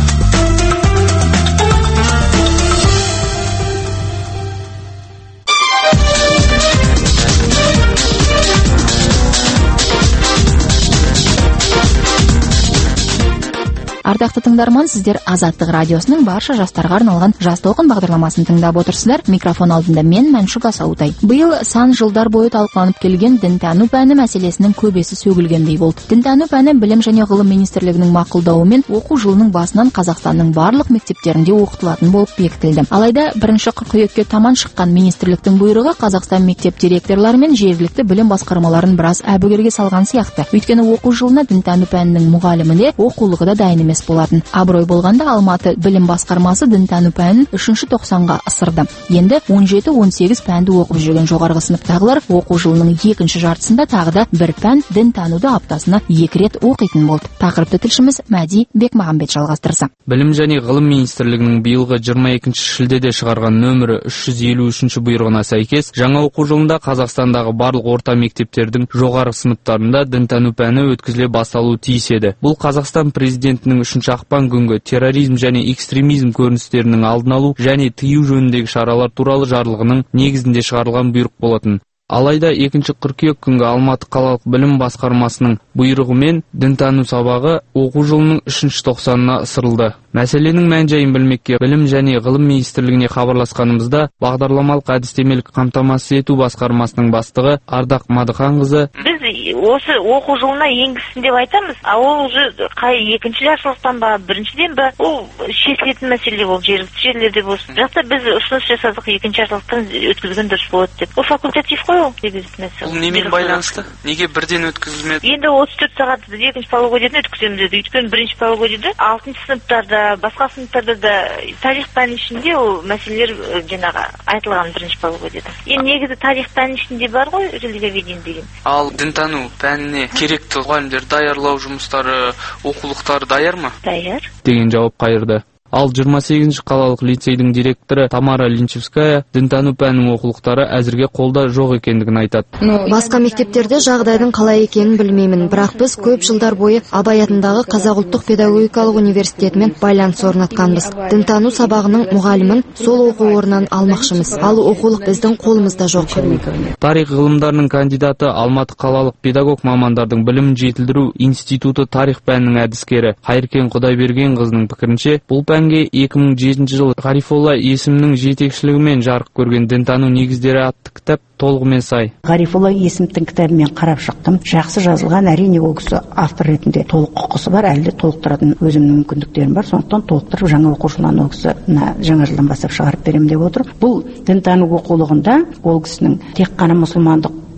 [SPEAKER 9] Ардақты тыңдарман, сіздер Азаттық радиосының барша жастарға арналған жас толқын бағдарламасын тыңдап отырсыздар. Микрофон алдында мен Мәншүк Асаутай. Биыл сан жылдар бойы талқыланып келген дінтану пәні мәселесінің көбесі сөгілгендей болды. Дінтану пәні білім және ғылым министрлігінің мақұлдауымен оқу жылының басынан Қазақстанның барлық мектептерінде оқытылатын болып бекітілді. Алайда бірінші қыркүйекке таман шыққан министрліктің бұйрығы Қазақстан мектеп директорлары мен жергілікті білім басқармаларын біраз әбігерге салған сияқты. Өйткені оқу жылына дінтану пәнінің мұғалімі де, оқулығы да дайын емес болатын. Абырой болғанда Алматы білім басқармасы дінтану пәнін үшінші тоқсанға ысырды. Енді он жеті он сегіз пәнді оқып жүрген жоғарғы сыныптағылар оқу жылының екінші жартысында тағы да бір пән дінтануды аптасына екі рет оқитын болды. Тақырыпты тілшіміз Мәди Бекмағамбет жалғастырса.
[SPEAKER 10] Білім және ғылым министрлігінің биылғы жиырма екінші шілдеде шығарған нөмірі үш жүз елу үшінші бұйрығына сәйкес, жаңа оқу жылында Қазақстандағы барлық орта мектептердің жоғарғы сыныптарында дінтану пәні өткізіле басталуы тиіс еді. Бұл Қазақстан президентінің үшінші ақпан күнгі терроризм және экстремизм көріністерінің алдын алу және тыю жөніндегі шаралар туралы жарлығының негізінде шығарылған бұйрық болатын. Алайда екінші қыркүйек күнгі Алматы қалалық білім басқармасының бұйрығымен дінтану сабағы оқу жылының үшінші тоқсанына ысырылды. Мәселенің мән-жайын білмекке білім және ғылым министрлігіне хабарласқанымызда бағдарламалық әдістемелік қамтамасыз ету басқармасының бастығы Ардақ Мадыханқызы:
[SPEAKER 3] Біз осы оқу жылына енгізсін деп айтамыз, а ол уже қай екінші жартылықтан ба, біріншіден ба, ол шешілетін мәселе, ол жергілікті жерлерде болсын. Жақта біз ұсыныс жасадық екінші жартылықтан өткізген дұрыс болады деп. Ол факультатив қой, ол
[SPEAKER 11] Бұл немен байланысты? Неге бірден өткізілмеді?
[SPEAKER 3] Енді отыз төрт сағат екінші полугодияда өткіземіз деді. Өйткені бірінші полугодияда алтыншы сыныптарда, басқа сыныптарда да тарих пәні ішінде ол мәселелер жаңағы айтылған бірінші полугодияда. Енді негізі тарих пәні ішінде бар ғой, религиоведение деген.
[SPEAKER 11] Ал дінтану пәніне керекті мұғалімдер даярлау жұмыстары, оқулықтары даяр ма?
[SPEAKER 3] Даяр.
[SPEAKER 10] Деген жауап қайырды. Ал жиырма сегізінші қалалық лицейдің директоры Тамара Линчевская дінтану пәнінің оқулықтары әзірге қолда жоқ екендігін айтады.
[SPEAKER 16] Басқа мектептерде жағдайдың қалай екенін білмеймін, бірақ біз көп жылдар бойы Абай атындағы Қазақ ұлттық педагогикалық университетімен байланыс орнатқанбыз. Дінтану сабағының мұғалімін сол оқу орнынан алмақшымыз. Ал оқулық біздің қолымызда жоқ.
[SPEAKER 10] Тарих ғылымдарының кандидаты, Алматы қалалық педагог мамандардың білімін жетілдіру институты тарих пәнінің әдіскері Қайыркен Құдайбергенқызының пікірінше, бұл пән екі мың жетінші жылы Ғарифолла есімнің жетекшілігімен жарық көрген дінтану негіздері атты кітап толығымен сай.
[SPEAKER 13] Ғарифолла есімнің кітабымен қарап шықтым. Жақсы жазылған, әрине ол кісі автор ретінде толық құқысы бар, әлде толықтыратын өзімнің мүмкіндіктерім бар. Сондықтан толықтырып жаңа оқу жылынан ол кісі жаңа жылдан бастап шығарып беремін деп отыр. Бұл дінтану оқулығында ол кісінің тек қана мұсылмандық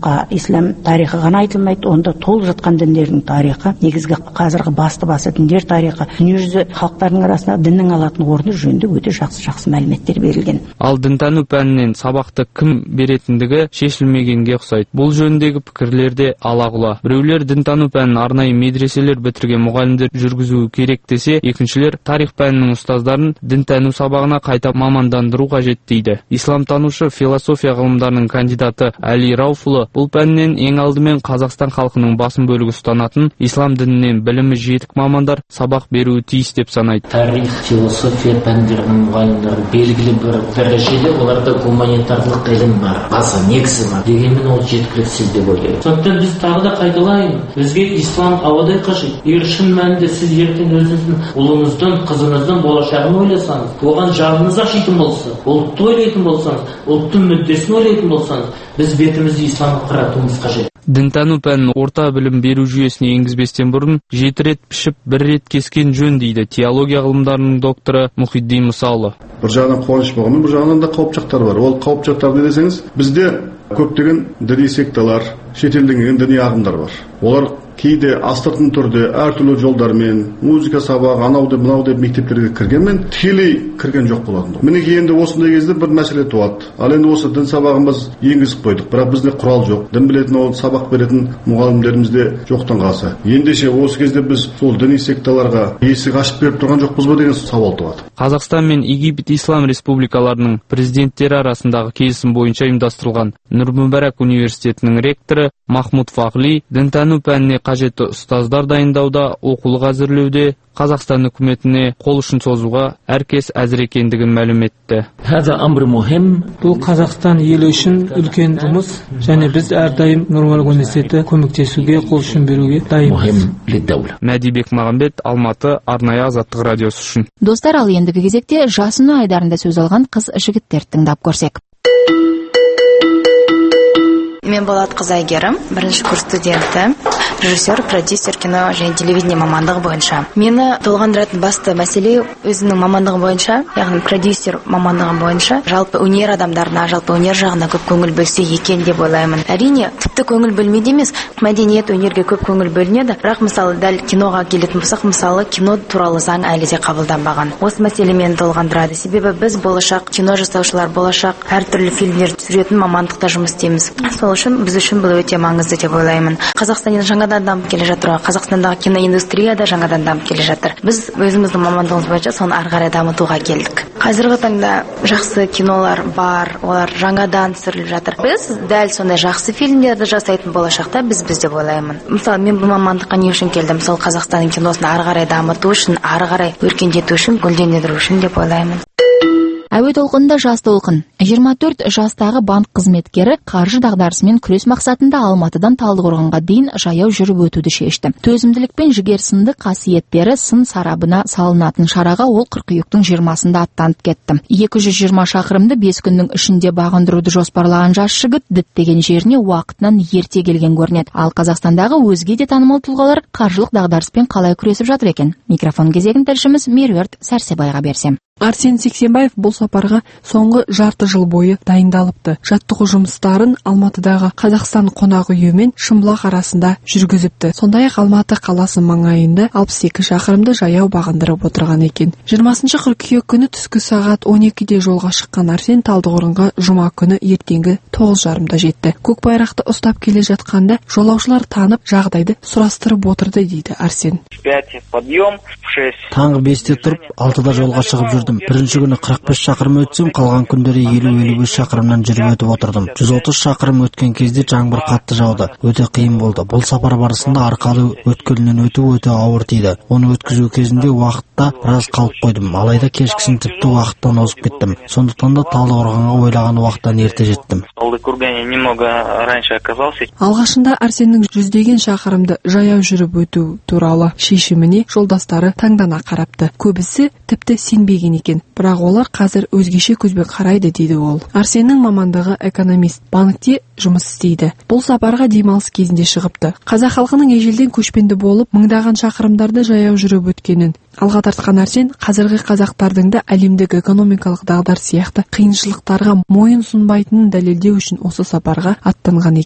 [SPEAKER 13] исламдыққа ислам тарихы ғана айтылмайды, онда толып жатқан діндердің тарихы, негізгі қазіргі басты басы діндер тарихы, дүниежүзі халықтардың арасында діннің алатын орны жөнінде өте жақсы жақсы мәліметтер берілген.
[SPEAKER 12] Ал дінтану пәнінен сабақты кім беретіндігі шешілмегенге ұқсайды. Бұл жөніндегі пікірлерде алағұла. Біреулер дінтану пәнін арнайы медреселер бітірген мұғалімдер жүргізуі керек десе, екіншілер тарих пәнінің ұстаздарын дінтану сабағына қайта мамандандыру қажет дейді. Исламтанушы философия ғылымдарының кандидаты Әли Рауфұлы бұл пәннен ең алдымен Қазақстан халқының басым бөлігі ұстанатын ислам дінінен білімі жетік мамандар сабақ беруі тиіс деп санайды.
[SPEAKER 14] Тарих, философия пәндерінің мұғалімдері белгілі бір дәрежеде оларда гуманитарлық ілім бар, база негізі бар. Дегенмен ол жеткіліксіз деп ойлаймын. Сондықтан біз тағы да қайталаймыз, бізге ислам ауадай қажет. Егер шын мәнінде сіз ертең өзіңіздің ұлыңыздың, қызыңыздың болашағын ойласаңыз, оған жаныңыз ашитын болса, ұлтты ойлайтын болсаңыз, ұлттың мүддесін ойлайтын болсаңыз, біз бетімізді исламға қаратуымыз қажет.
[SPEAKER 12] Дінтану пәнін орта білім беру жүйесіне енгізбестен бұрын жеті рет пішіп, бір рет кескен жөн дейді теология ғылымдарының докторы Мұхиддин Мұсалы.
[SPEAKER 15] Бір жағынан қуаныш болғанмен, бір жағынан да қауіп жақтар бар. Ол қауіп жақтар не десеңіз, бізде көптеген діни секталар, шетелден діни ағымдар бар. Олар кейде астыртын түрде әртүрлі жолдармен музыка сабағы анау деп мынау деп мектептерге кіргенмен тікелей кірген жоқ болатын. Мінекей енді осындай кезде бір мәселе туады. Ал енді осы дін сабағымыз енгізіп қойдық, бірақ бізде құрал жоқ. Дін білетін, ол сабақ беретін мұғалімдеріміз де жоқтан қалса. Ендеше осы кезде біз сол діни секталарға есік ашып беріп тұрған жоқпыз ба деген сауал туады.
[SPEAKER 12] Қазақстан мен Египет Ислам республикаларының президенттері арасындағы келісім бойынша ұйымдастырылған Нұр-Мүбарак университетінің ректоры Махмуд Фағли дінтану пәніне қажетті ұстаздар дайындауда, оқулық әзірлеуде Қазақстан үкіметіне қол ұшын созуға әркез әзір екендігін мәлім етті.
[SPEAKER 25] Бұл Қазақстан елі үшін үлкен жұмыс, және біз әрдайым Нұр-Мүбарак университеті көмектесуге, қол ұшын беруге дайынбыз.
[SPEAKER 12] Мәдибек Мағамбет, Алматы, арнайы Азаттық радиосы үшін.
[SPEAKER 4] Достар, ал ендігі кезекте жасыны айдарында сөз алған қыз жігіттерді тыңдап көрсек.
[SPEAKER 17] Мен Болат Қызайгерім, бірінші курс студенті, режиссер, продюсер, кино және телевидение мамандығы бойынша. Мені толғандыратын басты мәселе өзінің мамандығы бойынша, яғни продюсер мамандығы бойынша, жалпы өнер адамдарына, жалпы өнер жағына көп көңіл бөлсе екен деп ойлаймын. Әрине, тіпті көңіл бөлмейді емес, мәдениет, өнерге көп көңіл бөлінеді, бірақ мысалы дәл киноға келетін болсақ, мысалы кино туралы заң әлі де қабылданбаған. Осы мәселе мені толғандырады. Себебі біз болашақ кино жасаушылар, болашақ әртүрлі фильмдер түсіретін мамандықта жұмыс істейміз. Сол үшін біз үшін бұл өте маңызды деп ойлаймын. Қазақстан жаңадан дамып келе жатыр. Қазақстандағы киноиндустрия да жаңадан дамып келе жатыр. Біз өзіміздің мамандығымыз бойынша соны ары қарай дамытуға келдік. Қазіргі таңда жақсы кинолар бар, олар жаңадан түсіріліп жатыр. Біз дәл сондай жақсы фильмдерді жасайтын болашақта біз біз деп ойлаймын. Мысалы, мен бұл мамандыққа не үшін келдім? Мысалы, Қазақстанның киносын ары қарай дамыту үшін, ары қарай өркендету үшін, гүлдендіру үшін деп ойлаймын.
[SPEAKER 4] Әуе толқынында жас толқын. жиырма төрт жастағы банк қызметкері қаржы дағдарысымен күрес мақсатында Алматыдан Талдықорғанға дейін жаяу жүріп өтуді шешті. Төзімділік пен жігер сынды қасиеттері сын сарабына салынатын шараға ол қыркүйектің жиырмасында аттанып кетті. екі жүз жиырма шақырымды бес күннің ішінде бағындыруды жоспарлаған жас жігіт діттеген жеріне уақытынан ерте келген көрінеді. Ал Қазақстандағы өзге де танымал тұлғалар қаржылық дағдарыспен қалай күресіп жатыр екен? Микрофон кезегін тілшіміз Меруерт Сәрсебайға берсем.
[SPEAKER 6] Арсен Сексенбаев бұл сапарға соңғы жарты жыл бойы дайындалыпты. Жаттығу жұмыстарын Алматыдағы Қазақстан қонақ үйі мен Шымбұлақ арасында жүргізіпті. Сондай-ақ Алматы қаласы маңайында алпыс екі шақырымды жаяу бағындырып отырған екен. жиырмасыншы қыркүйек күні түскі сағат он екіде жолға шыққан Арсен Талдықорғанға жұма күні ертеңгі тоғыз жарымда жетті. Көк байрақты ұстап келе жатқанда жолаушылар танып жағдайды сұрастырып отырды дейді Арсен.
[SPEAKER 24] Таңғы бесте тұрып, алтыда жолға шығып жүрдім. Бірінші күні қырық бес шақырым өтсем, қалған күндері елу елу бес шақырымнан жүріп өтіп отырдым. жүз отыз шақырым өткен кезде жаңбыр қатты жауды. Өте қиын болды. Бұл сапар барысында арқалы өткелінен өту өте ауыр тиді. Оны өткізу кезінде уақытта біраз қалып қойдым. Алайда кешкісін тіпті уақыттан озып кеттім. Сондықтан да Талдықорғанға ойлаған уақыттан ерте жеттім.
[SPEAKER 6] Алғашында Арсеннің жүздеген шақырымды жаяу жүріп өту туралы шешіміне жолдастары таңдана қарапты. Көбісі тіпті сенбеген екен, бірақ олар қазір өзгеше көзбен қарайды дейді ол. Арсеннің мамандығы экономист, банкте жұмыс істейді. Бұл сапарға демалыс кезінде шығыпты. Қазақ халқының ежелден көшпенді болып, мыңдаған шақырымдарды жаяу жүріп өткенін алға тартқан Арсен қазіргі қазақтардың да әлемдік экономикалық дағдарыс сияқты қиыншылықтарға мойын сұнбайтынын дәлелдеу үшін осы сапарға аттанған екен.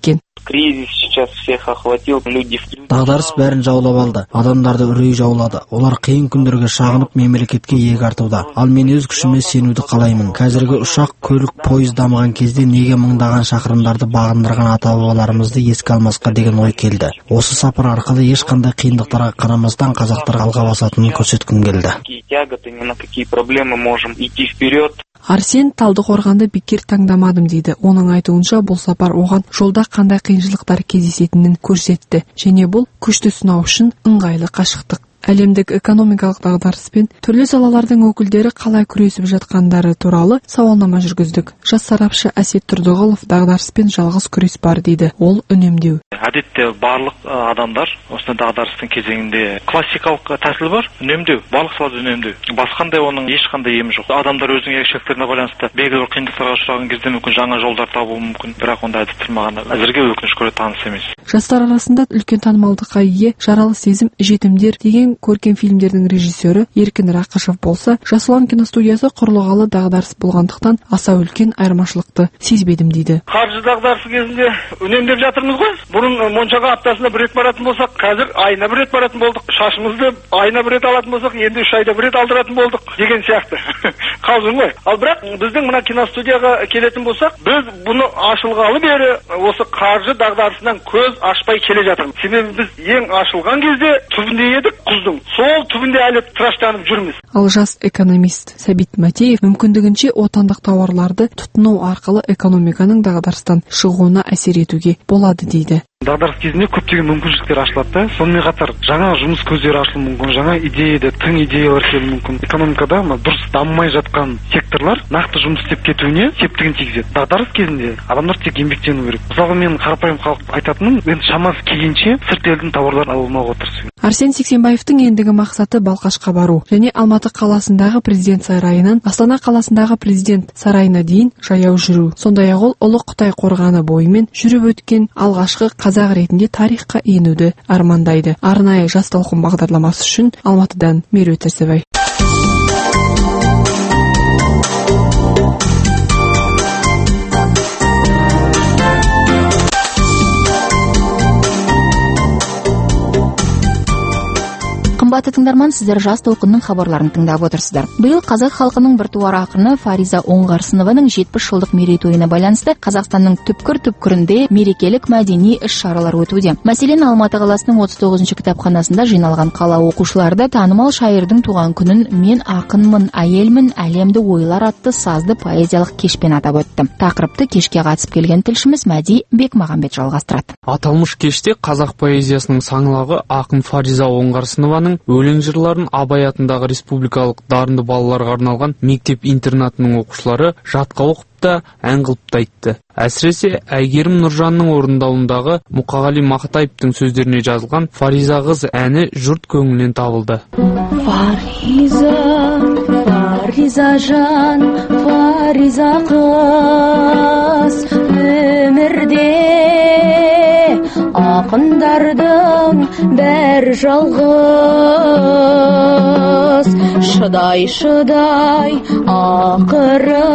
[SPEAKER 18] кризис сейчас всех охватил, люди в...
[SPEAKER 24] Дағдарыс бәрін жаулап алды, адамдарды үрей жаулады. Олар қиын күндерге шағынып мемлекетке иек артуда. Ал мен өз күшіме сенуді қалаймын. Қазіргі ұшақ, көлік, пойыз дамыған кезде неге мыңдаған шақырымдарды бағындырған ата-бабаларымызды еске алмасқа деген ой келді. Осы сапар арқылы ешқандай қиындықтарға қарамастан қазақтар алға басатынын көрсеткім келді.
[SPEAKER 18] Тяготы, ни на какие проблемы можем идти вперед.
[SPEAKER 6] Арсен Талдықорғанды бекер таңдамадым дейді. Оның айтуынша бұл сапар оған жолда қандай қиыншылықтар кездесетінін көрсетті, және бұл күшті сынау үшін ыңғайлы қашықтық. Әлемдік экономикалық дағдарыспен түрлі салалардың өкілдері қалай күресіп жатқандары туралы сауалнама жүргіздік. Жас сарапшы Әсет Тұрдығұлов дағдарыспен жалғыз күрес бар дейді. Ол үнемдеу.
[SPEAKER 19] Әдетте барлық адамдар осындай дағдарыстың кезеңінде классикалық тәсіл бар, үнемдеу, барлық салада үнемдеу. Басқандай оның ешқандай емі жоқ. Адамдар өзінің ерекшеліктеріне байланысты белгілі бір қиындықтарға ұшыраған кезде мүмкін жаңа жолдар табуы мүмкін, бірақ онда әдеттер маған әзірге өкінішке орай таныс емес.
[SPEAKER 6] Жастар арасында үлкен танымалдыққа ие Жаралы сезім, жетімдер деген көркем фильмдердің режиссері Еркін Рақышев болса, Жас ұлан киностудиясы құрылғалы дағдарыс болғандықтан аса үлкен айырмашылықты сезбедім дейді.
[SPEAKER 8] Қаржы дағдарысы кезінде үнемдеп жатырмыз ғой. Бұрын моншаға аптасына бір рет баратын болсақ, қазір айына бір рет баратын болдық. Шашымызды айына бір рет алатын болсақ, енді үш айда бір рет алдыратын болдық деген сияқты. Қалжың ғой. Ал бірақ біздің мына киностудияға келетін болсақ, біз бұны ашылғалы бері осы қаржы дағдарысынан көз ашпай келе жатырмыз. Себебі біз ең ашылған кезде түбінде едік, құздың. Сол түбінде әлі тыраштанып жүрміз.
[SPEAKER 6] Ал жас экономист Сәбит Матеев мүмкіндігінше отандық тауарларды тұтыну арқылы экономиканың дағдарыстан шығуына әсер етуге болады дейді.
[SPEAKER 19] Дағдарыс кезінде көптеген мүмкіншіліктер ашылады. Сонымен қатар жаңа жұмыс көздері ашылуы мүмкін, жаңа идеяда тың идеялар келуі мүмкін. Экономикада дұрыс дамымай жатқан секторлар нақты жұмыс істеп кетуіне септігін тигізеді. Дағдарыс кезінде адамдар тек еңбектену керек. Мысалы мен қарапайым халық айтатыным, енді шамасы келгенше сырт елдің тауарларын алмауға тырысу.
[SPEAKER 6] Арсен Сексенбаевтың ендігі мақсаты Балқашқа бару және Алматы қаласындағы президент сарайынан Астана қаласындағы президент сарайына дейін жаяу жүру. Сондай-ақ ол Ұлы Қытай қорғаны бойымен жүріп өткен алғашқы қазақ ретінде тарихқа енуді армандайды. Арнайы жас толқын бағдарламасы үшін Алматыдан Меруерт Тірсебай.
[SPEAKER 4] Қымбатты тыңдарман, сіздер жас толқынның хабарларын тыңдап отырсыздар. Биыл қазақ халқының біртуар ақыны Фариза Оңғарсынованың жетпіс жылдық мерейтойына байланысты Қазақстанның түпкір-түпкірінде мерекелік мәдени іс-шаралар өтуде. Мәселен, Алматы қаласының отыз тоғызыншы кітапханасында жиналған қала оқушылары да танымал шайырдың туған күнін "Мен ақынмын, әйелмін, әлемді ойлар" атты сазды поэзиялық кешпен атап өтті. Тақырыпты кешке қатысып келген тілшіміз Мәди Бекмағамбет жалғастырады.
[SPEAKER 12] Аталмыш кеште қазақ поэзиясының саңлағы ақын Фариза Оңғарсынованың өлең жырларын Абай атындағы республикалық дарынды балаларға арналған мектеп-интернатының оқушылары жатқа оқып та ән қылып та айтты. Әсіресе Әйгерім Нұржанның орындауындағы Мұқағали Мақатаевтың сөздеріне жазылған Фариза қыз әні жұрт көңілінен табылды.
[SPEAKER 9] Фариза, Фариза жан, Фариза қыз өмірде ақындардың бәр жалғыз, шыдай-шыдай ақыры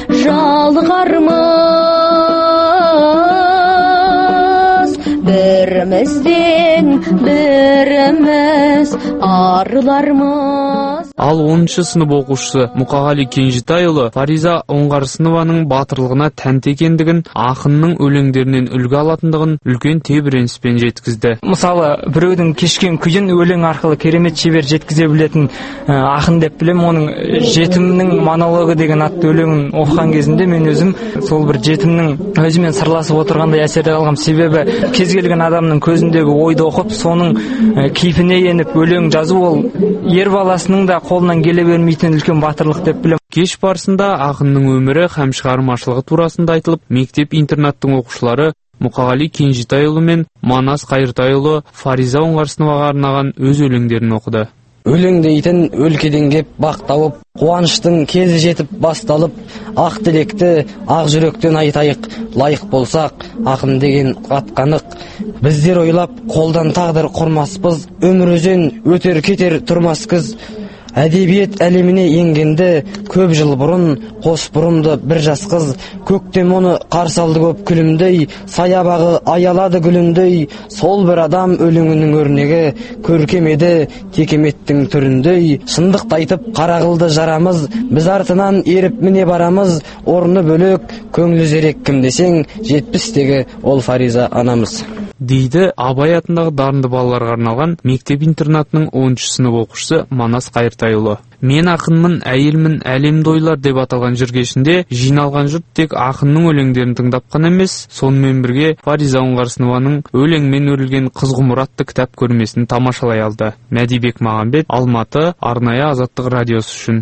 [SPEAKER 9] жалғармыз, бірімізден біріміз арылармыз.
[SPEAKER 12] Ал оныншы сынып оқушысы Мұқағали Кенжетайұлы Фариза Оңғарсынованың батырлығына тәнті екендігін, ақынның өлеңдерінен үлгі алатындығын үлкен тебіреніспен жеткізді.
[SPEAKER 20] Мысалы, біреудің кешкен күйін өлең арқылы керемет шебер жеткізе білетін ақын деп білем. Оның "Жетімнің монологы" деген атты өлеңін оқыған кезінде мен өзім сол бір жетімнің өзімен сырласып отырғандай әсер алғам. Себебі кез келген адамның көзіндегі ойды оқып, соның кейпіне еніп өлең жазу ол ер баласының да қолынан келе бермейтін үлкен батырлық деп білем.
[SPEAKER 12] Кеш барысында ақынның өмірі һәм шығармашылығы турасында айтылып, мектеп-интернаттың оқушылары Мұқағали Кенжетайұлы мен Манас Қайыртайұлы Фариза Оңғарсыноваға арнаған өз өлеңдерін оқыды.
[SPEAKER 21] Өлең дейтін өлкеден кеп бақ тауып, қуаныштың кезі жетіп басталып, ақ тілекті ақ жүректен айтайық, лайық болсақ, ақын деген атқанық. Біздер ойлап қолдан тағдыр құрмаспыз, өмір өзен өтер кетер тұрмас кіз. әдебиет әлеміне енгенде көп жыл бұрын қос бұрымды бір жас қыз көктем оны қарсы алды көп күлімдей, саябағы аялады гүліндей, сол бір адам өлеңінің өрнегі көркем еді текеметтің түріндей. Шындықты айтып қара қылды жарамыз, біз артынан еріп міне барамыз, орны бөлек көңілі зерек кім десең, жетпістегі ол Фариза анамыз,
[SPEAKER 12] дейді Абай атындағы дарынды балаларға арналған мектеп-интернатының оныншы сынып оқушысы Манас Қайыртайұлы. Мен ақынмын, әйелмін, әлемді ойлар деп аталған жүргешінде жиналған жұрт тек ақынның өлеңдерін тыңдап қана емес, сонымен бірге Фариза Оңғарсынованың өлеңмен өрілген Қызғұмыр атты кітап көрмесін тамашалай алды. Мәдибек Мағамбет, Алматы, арнайы Азаттық радиосы үшін.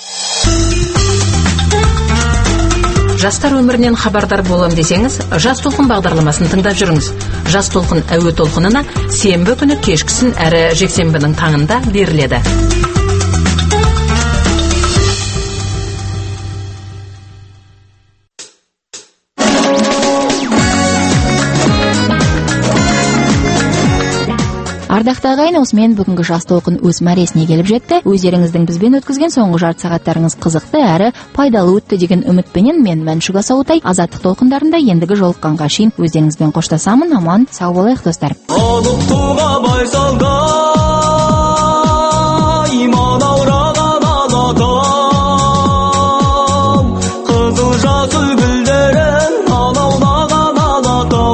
[SPEAKER 1] Жастар өмірінен хабардар болам десеңіз, Жас толқын бағдарламасын тыңдап жүріңіз. Жас толқын әуе толқынына сенбі күні кешкісін әрі жексенбінің таңында беріледі.
[SPEAKER 4] Ардақты ағайын, осымен бүгінгі Жас толқын өз мәресіне келіп жетті. Өздеріңіздің бізбен өткізген соңғы жарты сағаттарыңыз қызықты әрі пайдалы өтті деген үмітпенен мен Мәншүк Асауытай Азаттық толқындарында ендігі жолыққанға шейін өздеріңізбен қоштасамын. Аман сау болайық достар.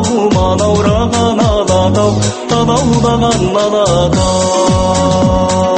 [SPEAKER 2] Tabaudаған алатау